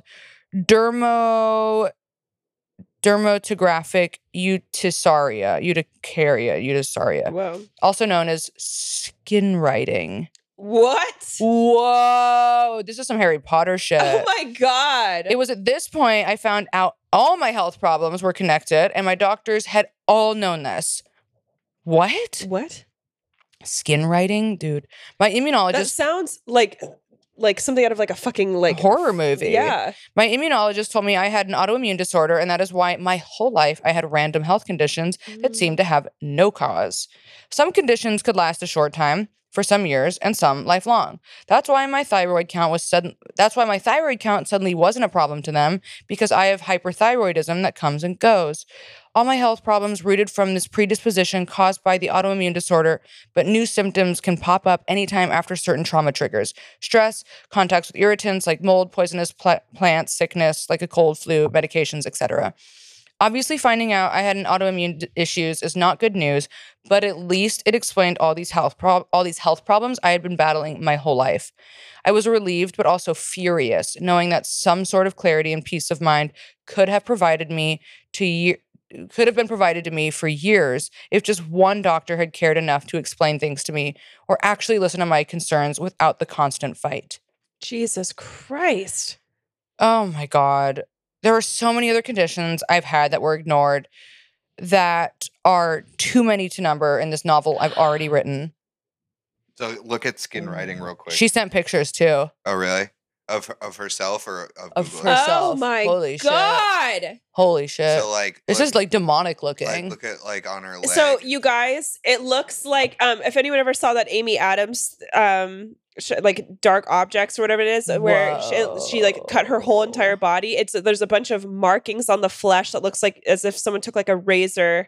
dermo dermatographic urticaria, urticaria, urticaria, Whoa. also known as skin writing. What? Whoa, this is some Harry Potter shit. Oh my God. It was at this point I found out all my health problems were connected, and my doctors had all known this. What? What? Skin writing? Dude. My That immunologist, sounds like like something out of like a fucking like horror movie. Yeah. My immunologist told me I had an autoimmune disorder, and that is why my whole life I had random health conditions that Mm. seemed to have no cause. Some conditions could last a short time, for some years, and some lifelong. That's why my thyroid count was sudden. That's why my thyroid count suddenly wasn't a problem to them, because I have hyperthyroidism that comes and goes. All my health problems rooted from this predisposition caused by the autoimmune disorder, but new symptoms can pop up anytime after certain trauma triggers. Stress, contacts with irritants like mold, poisonous pl- plants, sickness like a cold, flu, medications, et cetera. Obviously, finding out I had an autoimmune d- issues is not good news, but at least it explained all these health prob- all these health problems I had been battling my whole life. I was relieved, but also furious, knowing that some sort of clarity and peace of mind could have provided me to ye- could have been provided to me for years if just one doctor had cared enough to explain things to me or actually listen to my concerns without the constant fight. Jesus Christ. Oh my God. There are so many other conditions I've had that were ignored that are too many to number in this novel I've already written. So look at skin writing real quick. She sent pictures too. Oh, really? Of of herself or of, Of Google? her- Herself. Oh my Holy shit. God. Holy shit. So like, This look, is like demonic like looking. look at like on her leg. So you guys, it looks like um if anyone ever saw that Amy Adams um sh- like Dark Objects or whatever it is where she, she like cut her whole entire body. It's there's a bunch of markings on the flesh that looks like as if someone took like a razor.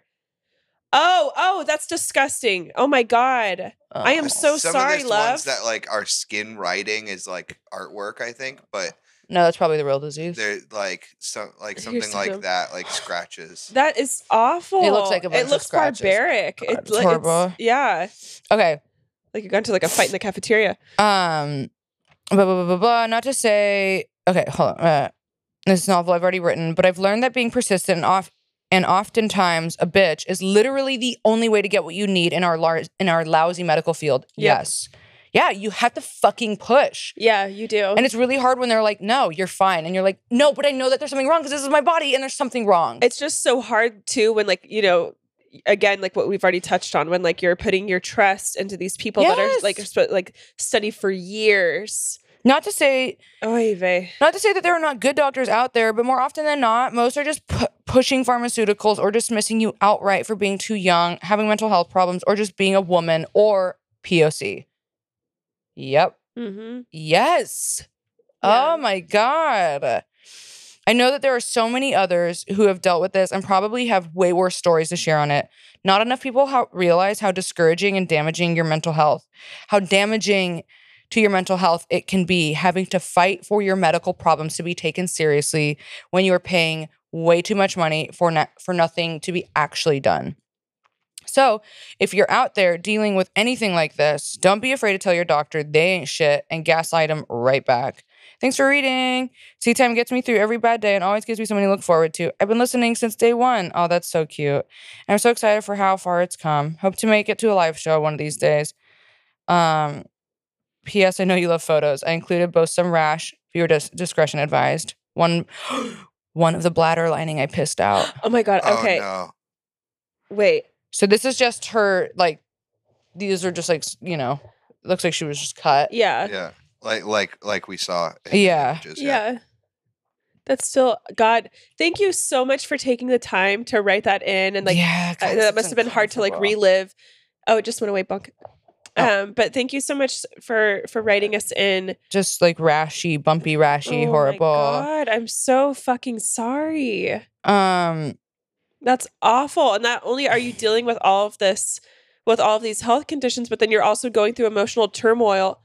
Oh, oh, that's disgusting. Oh my God. Oh. I am so Some sorry, of the love. ones that like are skin writing is like artwork, I think, but No, that's probably the real disease. they're like some like Here's something like some. that, like scratches. That is awful. It looks like a bunch It of looks scratches. barbaric. God, It, it's li- horrible. yeah. Okay. Like you got into like a fight in the cafeteria. Um, blah, blah, blah, blah, blah. Not to say, okay, hold on. Uh, this novel I've already written, but I've learned that being persistent and off and oftentimes a bitch is literally the only way to get what you need in our lar- in our lousy medical field. Yep. Yes. Yeah, you have to fucking push. Yeah, you do. And it's really hard when they're like, no, you're fine. And you're like, no, but I know that there's something wrong because this is my body and there's something wrong. It's just so hard too when like, you know, again, like what we've already touched on, when like you're putting your trust into these people that are Yes. like sp- like study for years. Not to say Oy vey. Not to say that there are not good doctors out there, but more often than not, most are just pu- pushing pharmaceuticals or dismissing you outright for being too young, having mental health problems, or just being a woman or P O C. Yep. Mm-hmm. Yes. Yeah. Oh my God. I know that there are so many others who have dealt with this and probably have way worse stories to share on it. Not enough people how- realize how discouraging and damaging your mental health, how damaging to your mental health it can be having to fight for your medical problems to be taken seriously when you are paying way too much money for no- for nothing to be actually done. So, if you're out there dealing with anything like this, don't be afraid to tell your doctor they ain't shit and gaslight them right back. Thanks for reading. Tea Time gets me through every bad day and always gives me something to look forward to. I've been listening since day one. Oh, that's so cute. And I'm so excited for how far it's come. Hope to make it to a live show one of these days. Um, P S. I know you love photos. I included both some rash, viewer dis- discretion advised. One, one of the bladder lining I pissed out. Oh my God. Oh Okay. no. Wait. So this is just her, like, these are just like, s- you know, looks like she was just cut. Yeah. Yeah. Like like like we saw. in the Yeah. images, Yeah. That's still God. Thank you so much for taking the time to write that in and like yeah, uh, that must have been hard to like relive. Oh, it just went away, Bunk. Oh. Um, but thank you so much for for writing us in. Just like rashy, bumpy, rashy, Oh my horrible. God, I'm so fucking sorry. Um, That's awful. And not only are you dealing with all of this, with all of these health conditions, but then you're also going through emotional turmoil.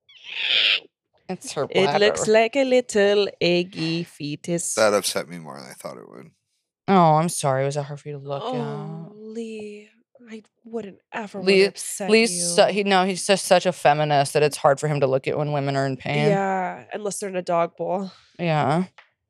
it's her It bladder. looks like a little eggy fetus. That upset me more than I thought it would. Oh, I'm sorry. Was that hard for you to look Oh, at? Lee, I wouldn't ever Lee- want to upset Lee's you. su- he no, he's just such a feminist that it's hard for him to look at when women are in pain. Yeah, unless they're in a dog bowl. Yeah.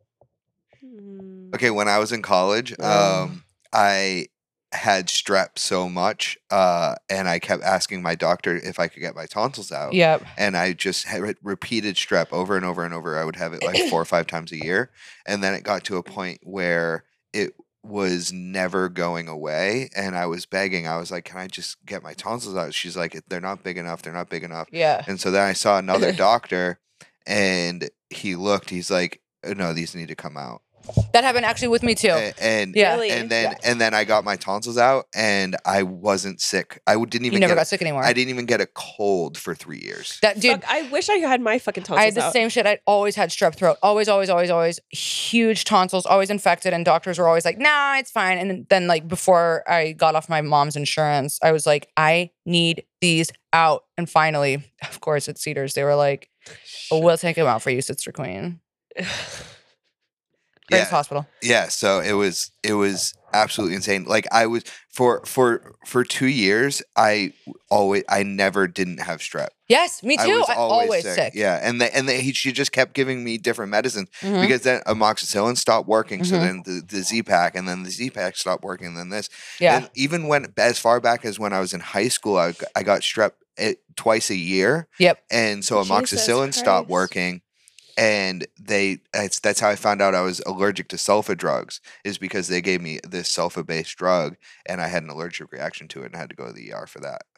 Hmm. Okay, when I was in college, Oh. um, I had strep so much, uh, and I kept asking my doctor if I could get my tonsils out. Yep. And I just had re- repeated strep over and over and over. I would have it like four or five times a year. And then it got to a point where it was never going away. And I was begging. I was like, can I just get my tonsils out? She's like, they're not big enough. They're not big enough. Yeah. And so then I saw another doctor and he looked, he's like, "Oh, no, these need to come out. That happened actually with me too. A- And, Yeah. Really? and then Yeah. and then I got my tonsils out and I wasn't sick. I w- didn't You even never get got sick anymore. I didn't even get a cold for three years. that dude. Fuck, I wish I had my fucking tonsils I had the out. same shit. I always had strep throat. Always, always, always, always. Huge tonsils, always infected. And doctors were always like, nah, it's fine. And then, like, before I got off my mom's insurance, I was like, I need these out. And finally, of course, at Cedars, they were like, oh, we'll take them out for you, Sister Queen. Greatest Yeah. hospital. Yeah, so it was it was absolutely insane. Like I was for for for two years, I always I never didn't have strep. Yes, me too. I was I always, always sick. sick. Yeah, and they, and they, he, she just kept giving me different medicines Mhm. because then amoxicillin stopped working. So Mhm. then the, the Z-Pack, and then the Z-Pack stopped working, and then this. Yeah. And even when as far back as when I was in high school, I, g- I got strep it, twice a year. Yep. And so Jesus amoxicillin stopped Christ. working. And they that's that's how I found out I was allergic to sulfa drugs, is because they gave me this sulfa based drug and I had an allergic reaction to it and I had to go to the E R for that.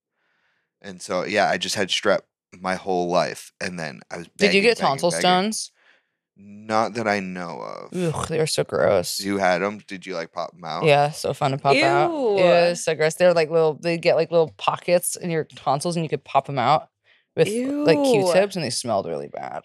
And so yeah, I just had strep my whole life, and then I was Did begging, you get begging, tonsil begging. stones? Not that I know of. Ugh, they were so gross. You had them? Did you like pop them out? Yeah, so fun to pop out. Ew. Yeah, so gross. They're like little. They get like little pockets in your tonsils, and you could pop them out with like Ew. Q-tips, and they smelled really bad,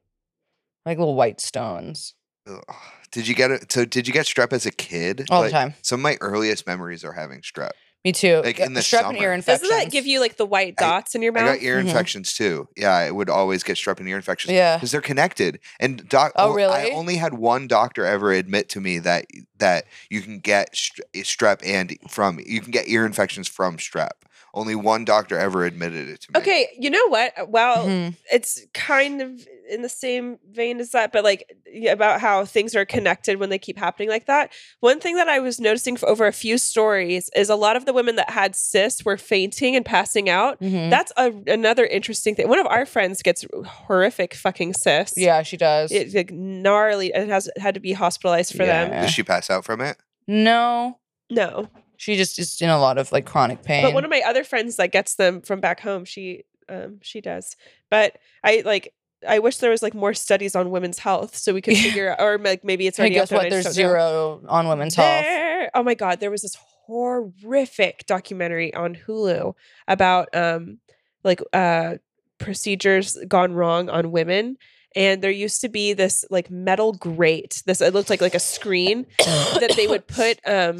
like little white stones. Ugh. Did you get it? So did you get strep as a kid? All the Like, time. Some of my earliest memories are having strep. Me too. Like, Yeah, in the strep and ear summer. infections. Doesn't that give you like the white I- dots in your I mouth? got ear Mhm. infections too. Yeah, I would always get strep and ear infections. Yeah. Because they're connected. And doc Oh, o- I really? only had one doctor ever admit to me that that you can get str- strep and from you can get ear infections from strep. Only one doctor ever admitted it to me. Okay, you know what? Well, Mhm. it's kind of in the same vein as that, but like yeah, about how things are connected when they keep happening like that. One thing that I was noticing for over a few stories is a lot of the women that had cysts were fainting and passing out. Mhm. That's a, another interesting thing. One of our friends gets horrific fucking cysts. Yeah, she does. It's like gnarly. It has had to be hospitalized for them. Yeah. Did she pass out from it? No, No. she just is in a lot of like chronic pain. But one of my other friends that gets them from back home, she um she does. But I like I wish there was like more studies on women's health so we could Yeah. figure out, or like maybe it's Hey, already out guess there what? and I just There's don't know. zero on women's health. There- Oh my god, there was this horrific documentary on Hulu about um like uh procedures gone wrong on women. And there used to be this like metal grate. This it looked like like a screen that they would put um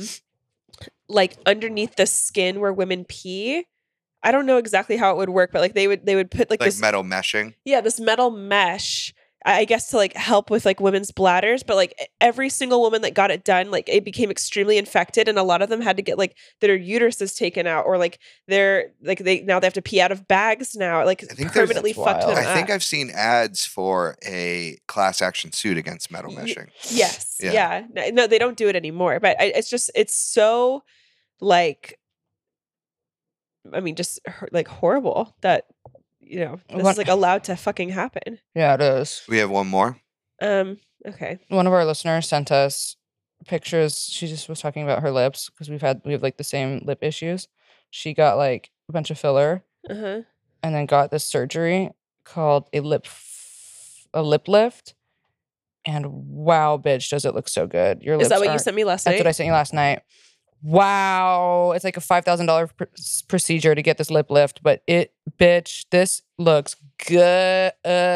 like underneath the skin where women pee. I don't know exactly how it would work, but like they would they would put like, Like this metal meshing? yeah, this metal mesh, I I guess to like help with like women's bladders, but like e- every single woman that got it done, like it became extremely infected, and a lot of them had to get like their uteruses taken out, or like they're like they now they have to pee out of bags now, like I think there's- permanently That's fucked them wild. I think up. I've seen ads for a class action suit against metal Ye- meshing. Yes, Yeah. yeah, No, no, they don't do it anymore, but I, it's just it's so like, I mean, just hor- like horrible that you know this What- is like allowed to fucking happen. Yeah, it is. We have one more. Um. Okay. One of our listeners sent us pictures. She just was talking about her lips because we've had we have like the same lip issues. She got like a bunch of filler Uh huh. and then got this surgery called a lip f- a lip lift. And wow, bitch, does it look so good? Your lips Is that what you aren't- sent me last That's night? what I sent you last night. Wow, it's like a five thousand dollar pr- s- procedure to get this lip lift, but it, bitch, this looks good.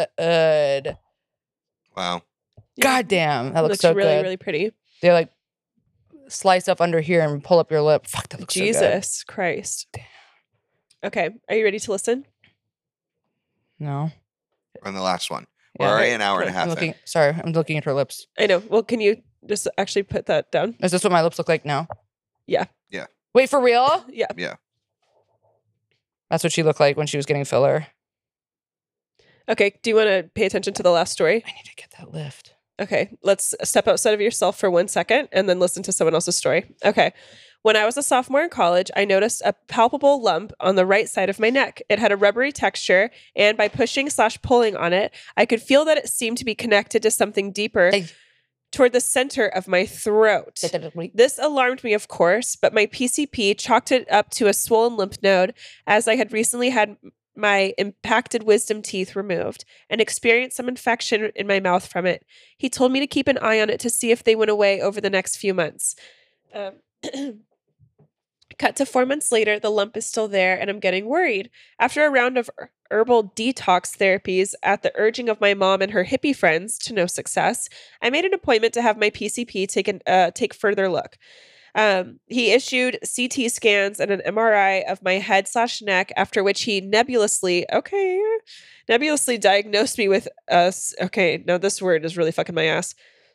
Wow. Yeah. God damn, that looks, looks so really, good. really pretty. They like slice up under here and pull up your lip. Fuck, that looks so good. Jesus Christ. Okay, are you ready to listen? No, We're on the last one. We're Yeah. already an hour and a I'm half in. looking. Sorry, I'm looking at her lips. I know. Well, can you just actually put that down? Is this what my lips look like now? Yeah. Yeah. Wait, for real? Yeah. Yeah. That's what she looked like when she was getting filler. Okay. Do you want to pay attention to the last story? I need to get that lift. Okay. Let's step outside of yourself for one second and then listen to someone else's story. Okay. When I was a sophomore in college, I noticed a palpable lump on the right side of my neck. It had a rubbery texture, and by pushing slash pulling on it, I could feel that it seemed to be connected to something deeper Hey. toward the center of my throat. This alarmed me, of course, but my P C P chalked it up to a swollen lymph node, as I had recently had my impacted wisdom teeth removed and experienced some infection in my mouth from it. He told me to keep an eye on it to see if they went away over the next few months. Um, cut to four months later, the lump is still there, and I'm getting worried. After a round of er- herbal detox therapies at the urging of my mom and her hippie friends, to no success, I made an appointment to have my P C P take an uh, take further look. Um, he issued C T scans and an M R I of my head slash neck, after which he nebulously, okay, nebulously diagnosed me with us. Okay, no, this word is really fucking my ass.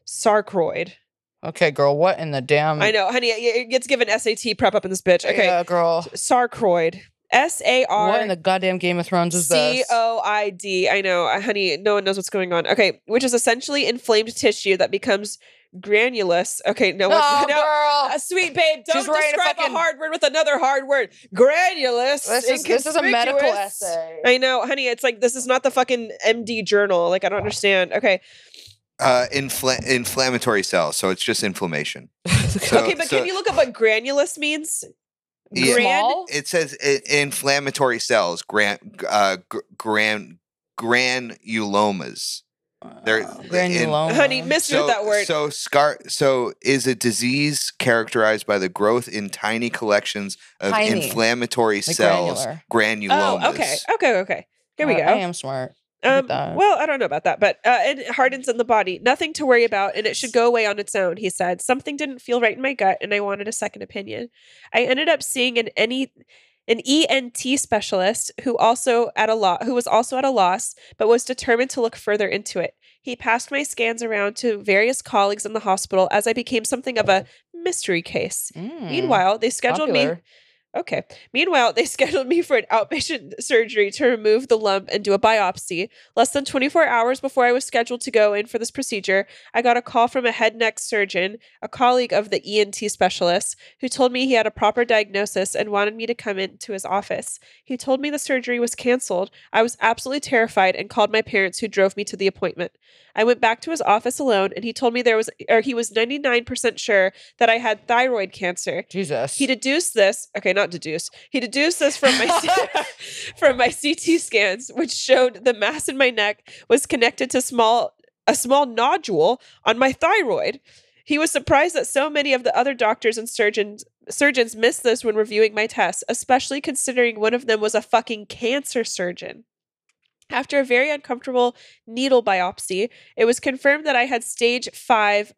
sarcoid. Okay, girl, what in the damn? I know, honey. It it gets given S A T prep up in this bitch. Okay, Yeah, girl. sarcoid. S A What in R the goddamn Game of Thrones is C this? O I D. I know, uh, honey. No one knows what's going on. Okay, which is essentially inflamed tissue that becomes granulous. Okay, no one. Oh, no, girl. uh, sweet babe, don't She's writing a describe a, fucking- hard word with another hard word. Granulous. This is, this is a medical inconspicuous. essay. I know, honey. It's like this is not the fucking M D journal. Like I don't understand. Okay, Uh, infla- inflammatory cells, so it's just inflammation. So- okay, but so- can you look up what granulous means? Yeah. Gran- Small? It says I- inflammatory cells, gran, uh, gr- gran, granulomas. They're Uh, in- granuloma. Honey, miss me with that word. So scar. So is a disease characterized by the growth in tiny collections of Tiny. inflammatory Like cells, granular. granulomas. Oh, okay, okay, okay. Here we Uh, go. I am smart. Look at Um, that. well, I don't know about that, but uh, it hardens in the body. Nothing to worry about, and it should go away on its own, he said. Something didn't feel right in my gut, and I wanted a second opinion. I ended up seeing an any an E N T specialist who also at a lo- who was also at a loss, but was determined to look further into it. He passed my scans around to various colleagues in the hospital as I became something of a mystery case. Mm, Meanwhile, they scheduled me. popular. Okay. Meanwhile, they scheduled me for an outpatient surgery to remove the lump and do a biopsy. Less than twenty-four hours before I was scheduled to go in for this procedure, I got a call from a head neck surgeon, a colleague of the E N T specialist, who told me he had a proper diagnosis and wanted me to come into his office. He told me the surgery was canceled. I was absolutely terrified and called my parents, who drove me to the appointment. I went back to his office alone, and he told me there was, or he was ninety-nine percent sure that I had thyroid cancer. Jesus. He deduced this. Okay, not deduce. He deduced this from my C- from my C T scans, which showed the mass in my neck was connected to small a small nodule on my thyroid. He was surprised that so many of the other doctors and surgeons surgeons missed this when reviewing my tests, especially considering one of them was a fucking cancer surgeon. After a very uncomfortable needle biopsy, it was confirmed that I had stage five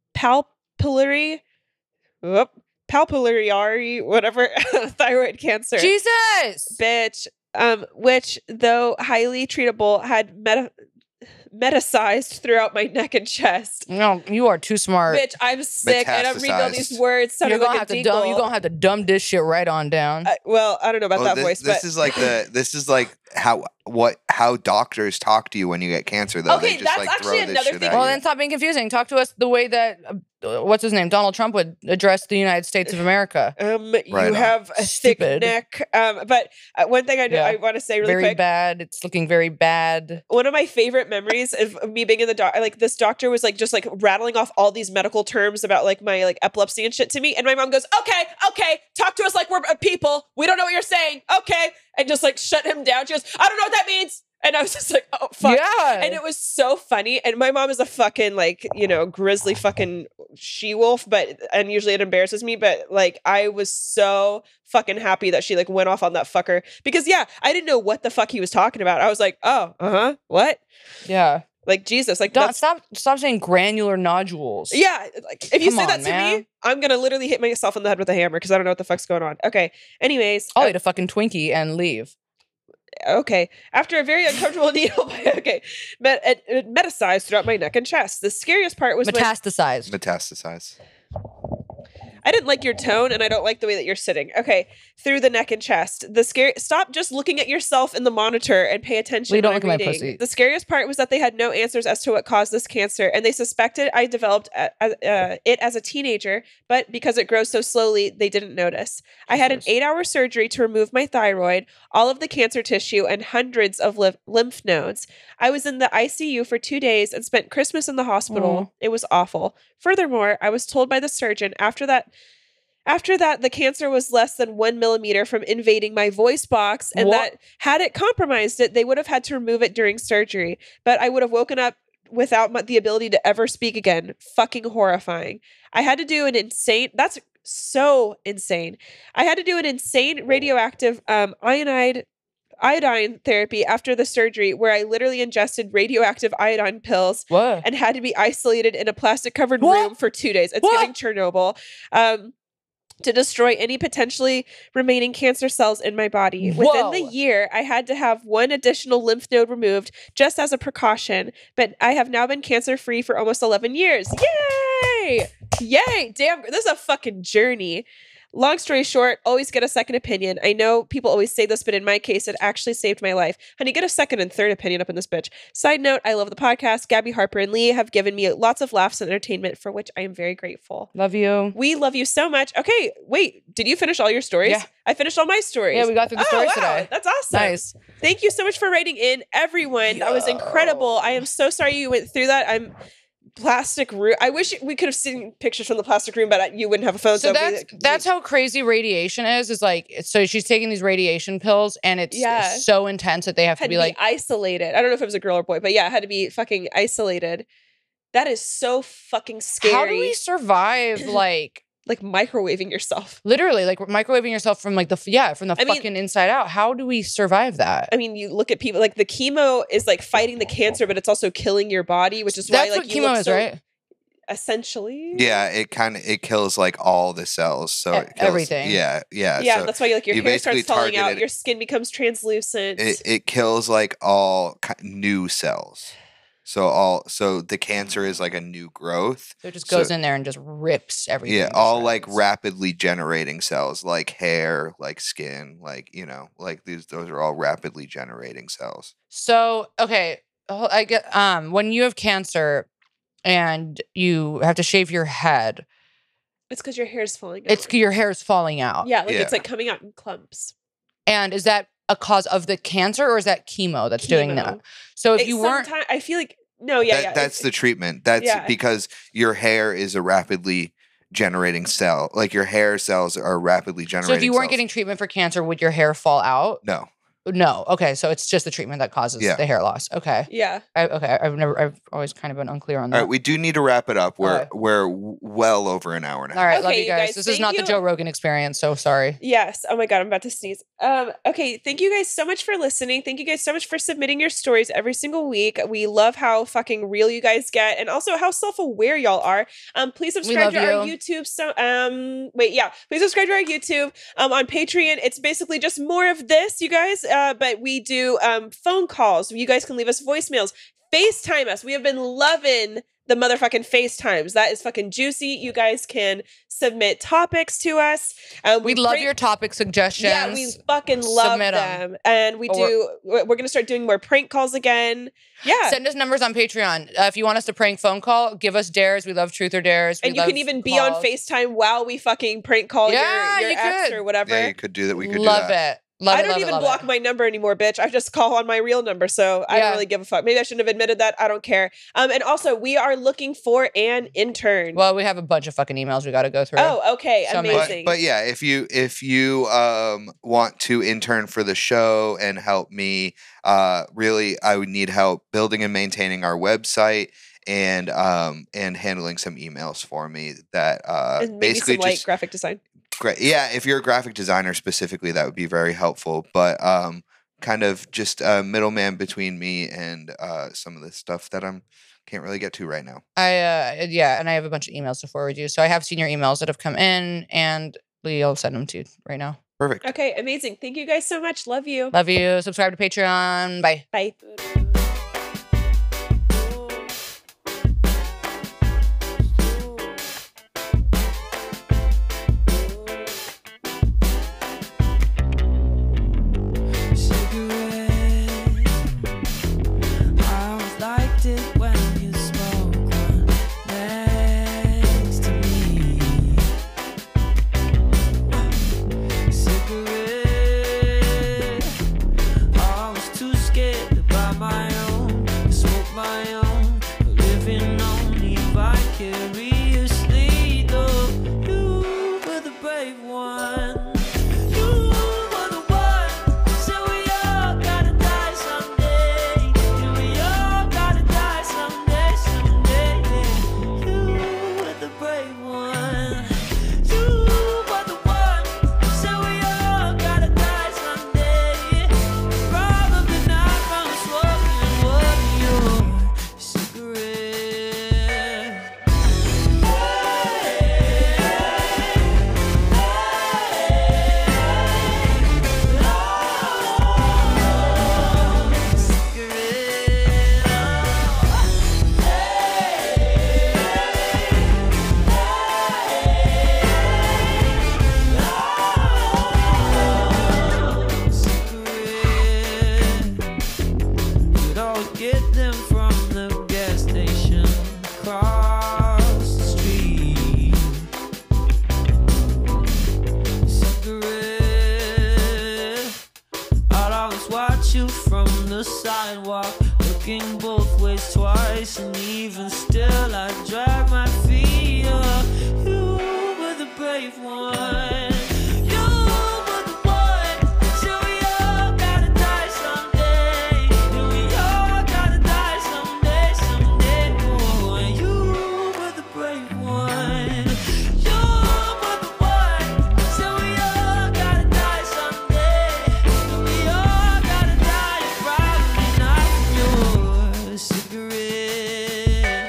papillary, whoop, papillary, whatever, thyroid cancer. Jesus. Bitch. Um, which, though highly treatable, had meta- metasized throughout my neck and chest. No, you are too smart. Bitch, I'm sick, and I'm reading all these Metastasized. words. You're Sounding gonna like have a to dumb. dingle. You're gonna have to dumb this shit right on down. Uh, well, I don't know about Oh, that this, voice, this but is like the this is like how what how doctors talk to you when you get cancer though. Okay, they just that's like actually throw this another shit thing. at Well, you. then stop being confusing. Talk to us the way that uh, what's his name, Donald Trump would address the United States of America. Um, Right you on. have a Stupid. thick neck. Um, but uh, one thing I, do, Yeah. I want to say really Very quick. bad. It's looking very bad. One of my favorite memories of of me being in the doc, like this doctor was like just like rattling off all these medical terms about like my like epilepsy and shit to me, and my mom goes, "Okay, okay, talk to us like we're uh, people. We don't know what you're saying. Okay," and just like shut him down. She goes, "I don't know what that means," and I was just like, "Oh fuck." Yeah. And it was so funny. And my mom is a fucking like, you know, grizzly fucking she-wolf, but and usually it embarrasses me. But like I was so fucking happy that she like went off on that fucker. Because yeah, I didn't know what the fuck he was talking about. I was like, oh, uh-huh. What? yeah. Like Jesus. Like Don't that's stop. Stop saying granular nodules. yeah, like if you Come say on, that to man. me, I'm gonna literally hit myself in the head with a hammer because I don't know what the fuck's going on. Okay. Anyways. I'll uh, eat a fucking Twinkie and leave. Okay. After a very uncomfortable needle, okay, met, it, it metasized throughout my neck and chest. The scariest part was when Metastasized. Metastasize. I didn't like your tone, and I don't like the way that you're sitting. Okay, through the neck and chest. The scary. Stop just looking at yourself in the monitor and pay attention. Lee, don't when look I'm at my reading. pussy. The scariest part was that they had no answers as to what caused this cancer, and they suspected I developed a, a- uh, it as a teenager, but because it grows so slowly, they didn't notice. I had an Jesus. eight-hour surgery to remove my thyroid, all of the cancer tissue, and hundreds of lymph, lymph nodes. I was in the I C U for two days and spent Christmas in the hospital. Mm. It was awful. Furthermore, I was told by the surgeon after that. After that, the cancer was less than one millimeter from invading my voice box, and What? that had it compromised it, they would have had to remove it during surgery. But I would have woken up without my, the ability to ever speak again. Fucking horrifying. I had to do an insane. That's so insane. I had to do an insane radioactive um, iodine iodine therapy after the surgery, where I literally ingested radioactive iodine pills What? and had to be isolated in a plastic covered What? room for two days. It's What? giving Chernobyl. Um, to destroy any potentially remaining cancer cells in my body. Within the Whoa. year, I had to have one additional lymph node removed just as a precaution, but I have now been cancer-free for almost eleven years. Yay! Yay! Damn, this is a fucking journey. Long story short, always get a second opinion. I know people always say this, but in my case, it actually saved my life. Honey, get a second and third opinion up in this bitch. Side note, I love the podcast. Gabby, Harper, and Lee have given me lots of laughs and entertainment, for which I am very grateful. Love you. We love you so much. Okay, wait, did you finish all your stories? Yeah. I finished all my stories. Yeah, we got through the oh, stories wow. today. That's awesome. Nice. Thank you so much for writing in, everyone. That was incredible. I am so sorry you went through that. I'm plastic room. I wish we could have seen pictures from the plastic room, but you wouldn't have a phone. So So, that's we- that's how crazy radiation is. Is like so she's taking these radiation pills, and it's Yeah. so intense that they have had to be to like, be isolated. I don't know if it was a girl or boy, but yeah, it had to be fucking isolated. That is so fucking scary. how do we survive? Like like microwaving yourself? literally, like microwaving yourself from like the f- yeah from the I mean- fucking inside out. How do we survive that? I mean, you look at people like the chemo is like fighting the cancer, but it's also killing your body, which is That's why like what you chemo look is, so- right? Essentially, Yeah, it kind of it kills like all the cells. So E- it kills, everything. Yeah, yeah. Yeah, so that's why like your you hair starts basically falling out, targeted- your skin becomes translucent. it, it kills like all ki- new cells. So all so the cancer is like a new growth. So it just So- goes in there and just rips everything. Yeah, to all like shreds. rapidly generating cells, like hair, like skin, like you know, like these. Those are all rapidly generating cells. So okay, oh, I get um when you have cancer and you have to shave your head, It's because your hair is falling out. it's your hair is falling out. yeah, like Yeah. it's like coming out in clumps. And is that a cause of the cancer or is that chemo that's doing that? Chemo. So if It you weren't sometime- I feel like no, yeah, That- yeah. that's it's- the treatment. That's yeah. because your hair is a rapidly generating cell. Like your hair cells are rapidly generating. so if you weren't cells. getting treatment for cancer, would your hair fall out? no, No. Okay, so it's just the treatment that causes Yeah. the hair loss. Okay. yeah. I, okay, I've never, I've always kind of been unclear on that. all right, we do need to wrap it up. We're Okay. we're w- well over an hour now. All right, love Okay, you you guys. guys, This is thank not the you. Joe Rogan experience, so sorry. Yes. Oh my God, I'm about to sneeze. Um, okay, thank you guys so much for listening. Thank you guys so much for submitting your stories every single week. We love how fucking real you guys get and also how self-aware y'all are. Um, please subscribe love to our you. YouTube. So um wait, yeah, please subscribe to our YouTube. Um on Patreon. It's basically just more of this, you guys. Uh, but we do um phone calls. You guys can leave us voicemails. FaceTime us. We have been loving the motherfucking FaceTimes. That is fucking juicy. You guys can submit topics to us. Um, We love prank- your topic suggestions. Yeah, we fucking love Submit 'em. them. And we Or- do, we're, we're going to start doing more prank calls again. Yeah. Send us numbers on Patreon. Uh, if you want us to prank phone call, give us dares. We love truth or dares. We and you love can even be on calls. FaceTime while we fucking prank call Yeah, your, your you ex could. or whatever. Yeah, you could do that. We could love do that. it. Love I it, don't love it, even love block it. my number anymore, bitch. I just call on my real number. So I Yeah. don't really give a fuck. Maybe I shouldn't have admitted that. I don't care. Um, and also, we are looking for an intern. Well, we have a bunch of fucking emails we got to go through. oh, okay. So many. Amazing. But, but yeah, if you if you um want to intern for the show and help me, uh, really, I would need help building and maintaining our website and um and handling some emails for me that uh and maybe basically some light just graphic design. great. Yeah, if you're a graphic designer specifically, that would be very helpful. But um, kind of just a middleman between me and uh some of the stuff that I'm can't really get to right now. I uh yeah, and I have a bunch of emails to forward you. So I have seen your emails that have come in, and Lee, I'll send them to you right now. Perfect. Okay, amazing. Thank you guys so much. Love you. Love you. Subscribe to Patreon. Bye. Bye. I always liked it when you spoke one next to me. Cigarette, I was too scared to buy my always get them from the gas station across the street. Cigarette, I'd always watch you from the sidewalk, looking both ways twice, and even still I drag my feet up. You were the brave one. You were the one. So we all gotta die someday. And we all gotta die someday, someday. Oh, and you were the brave one. You were the one. So we all gotta die someday. And we all gotta die, and probably not from your cigarette.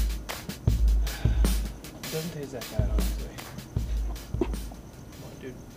Doesn't taste that bad, honestly. Come on, dude.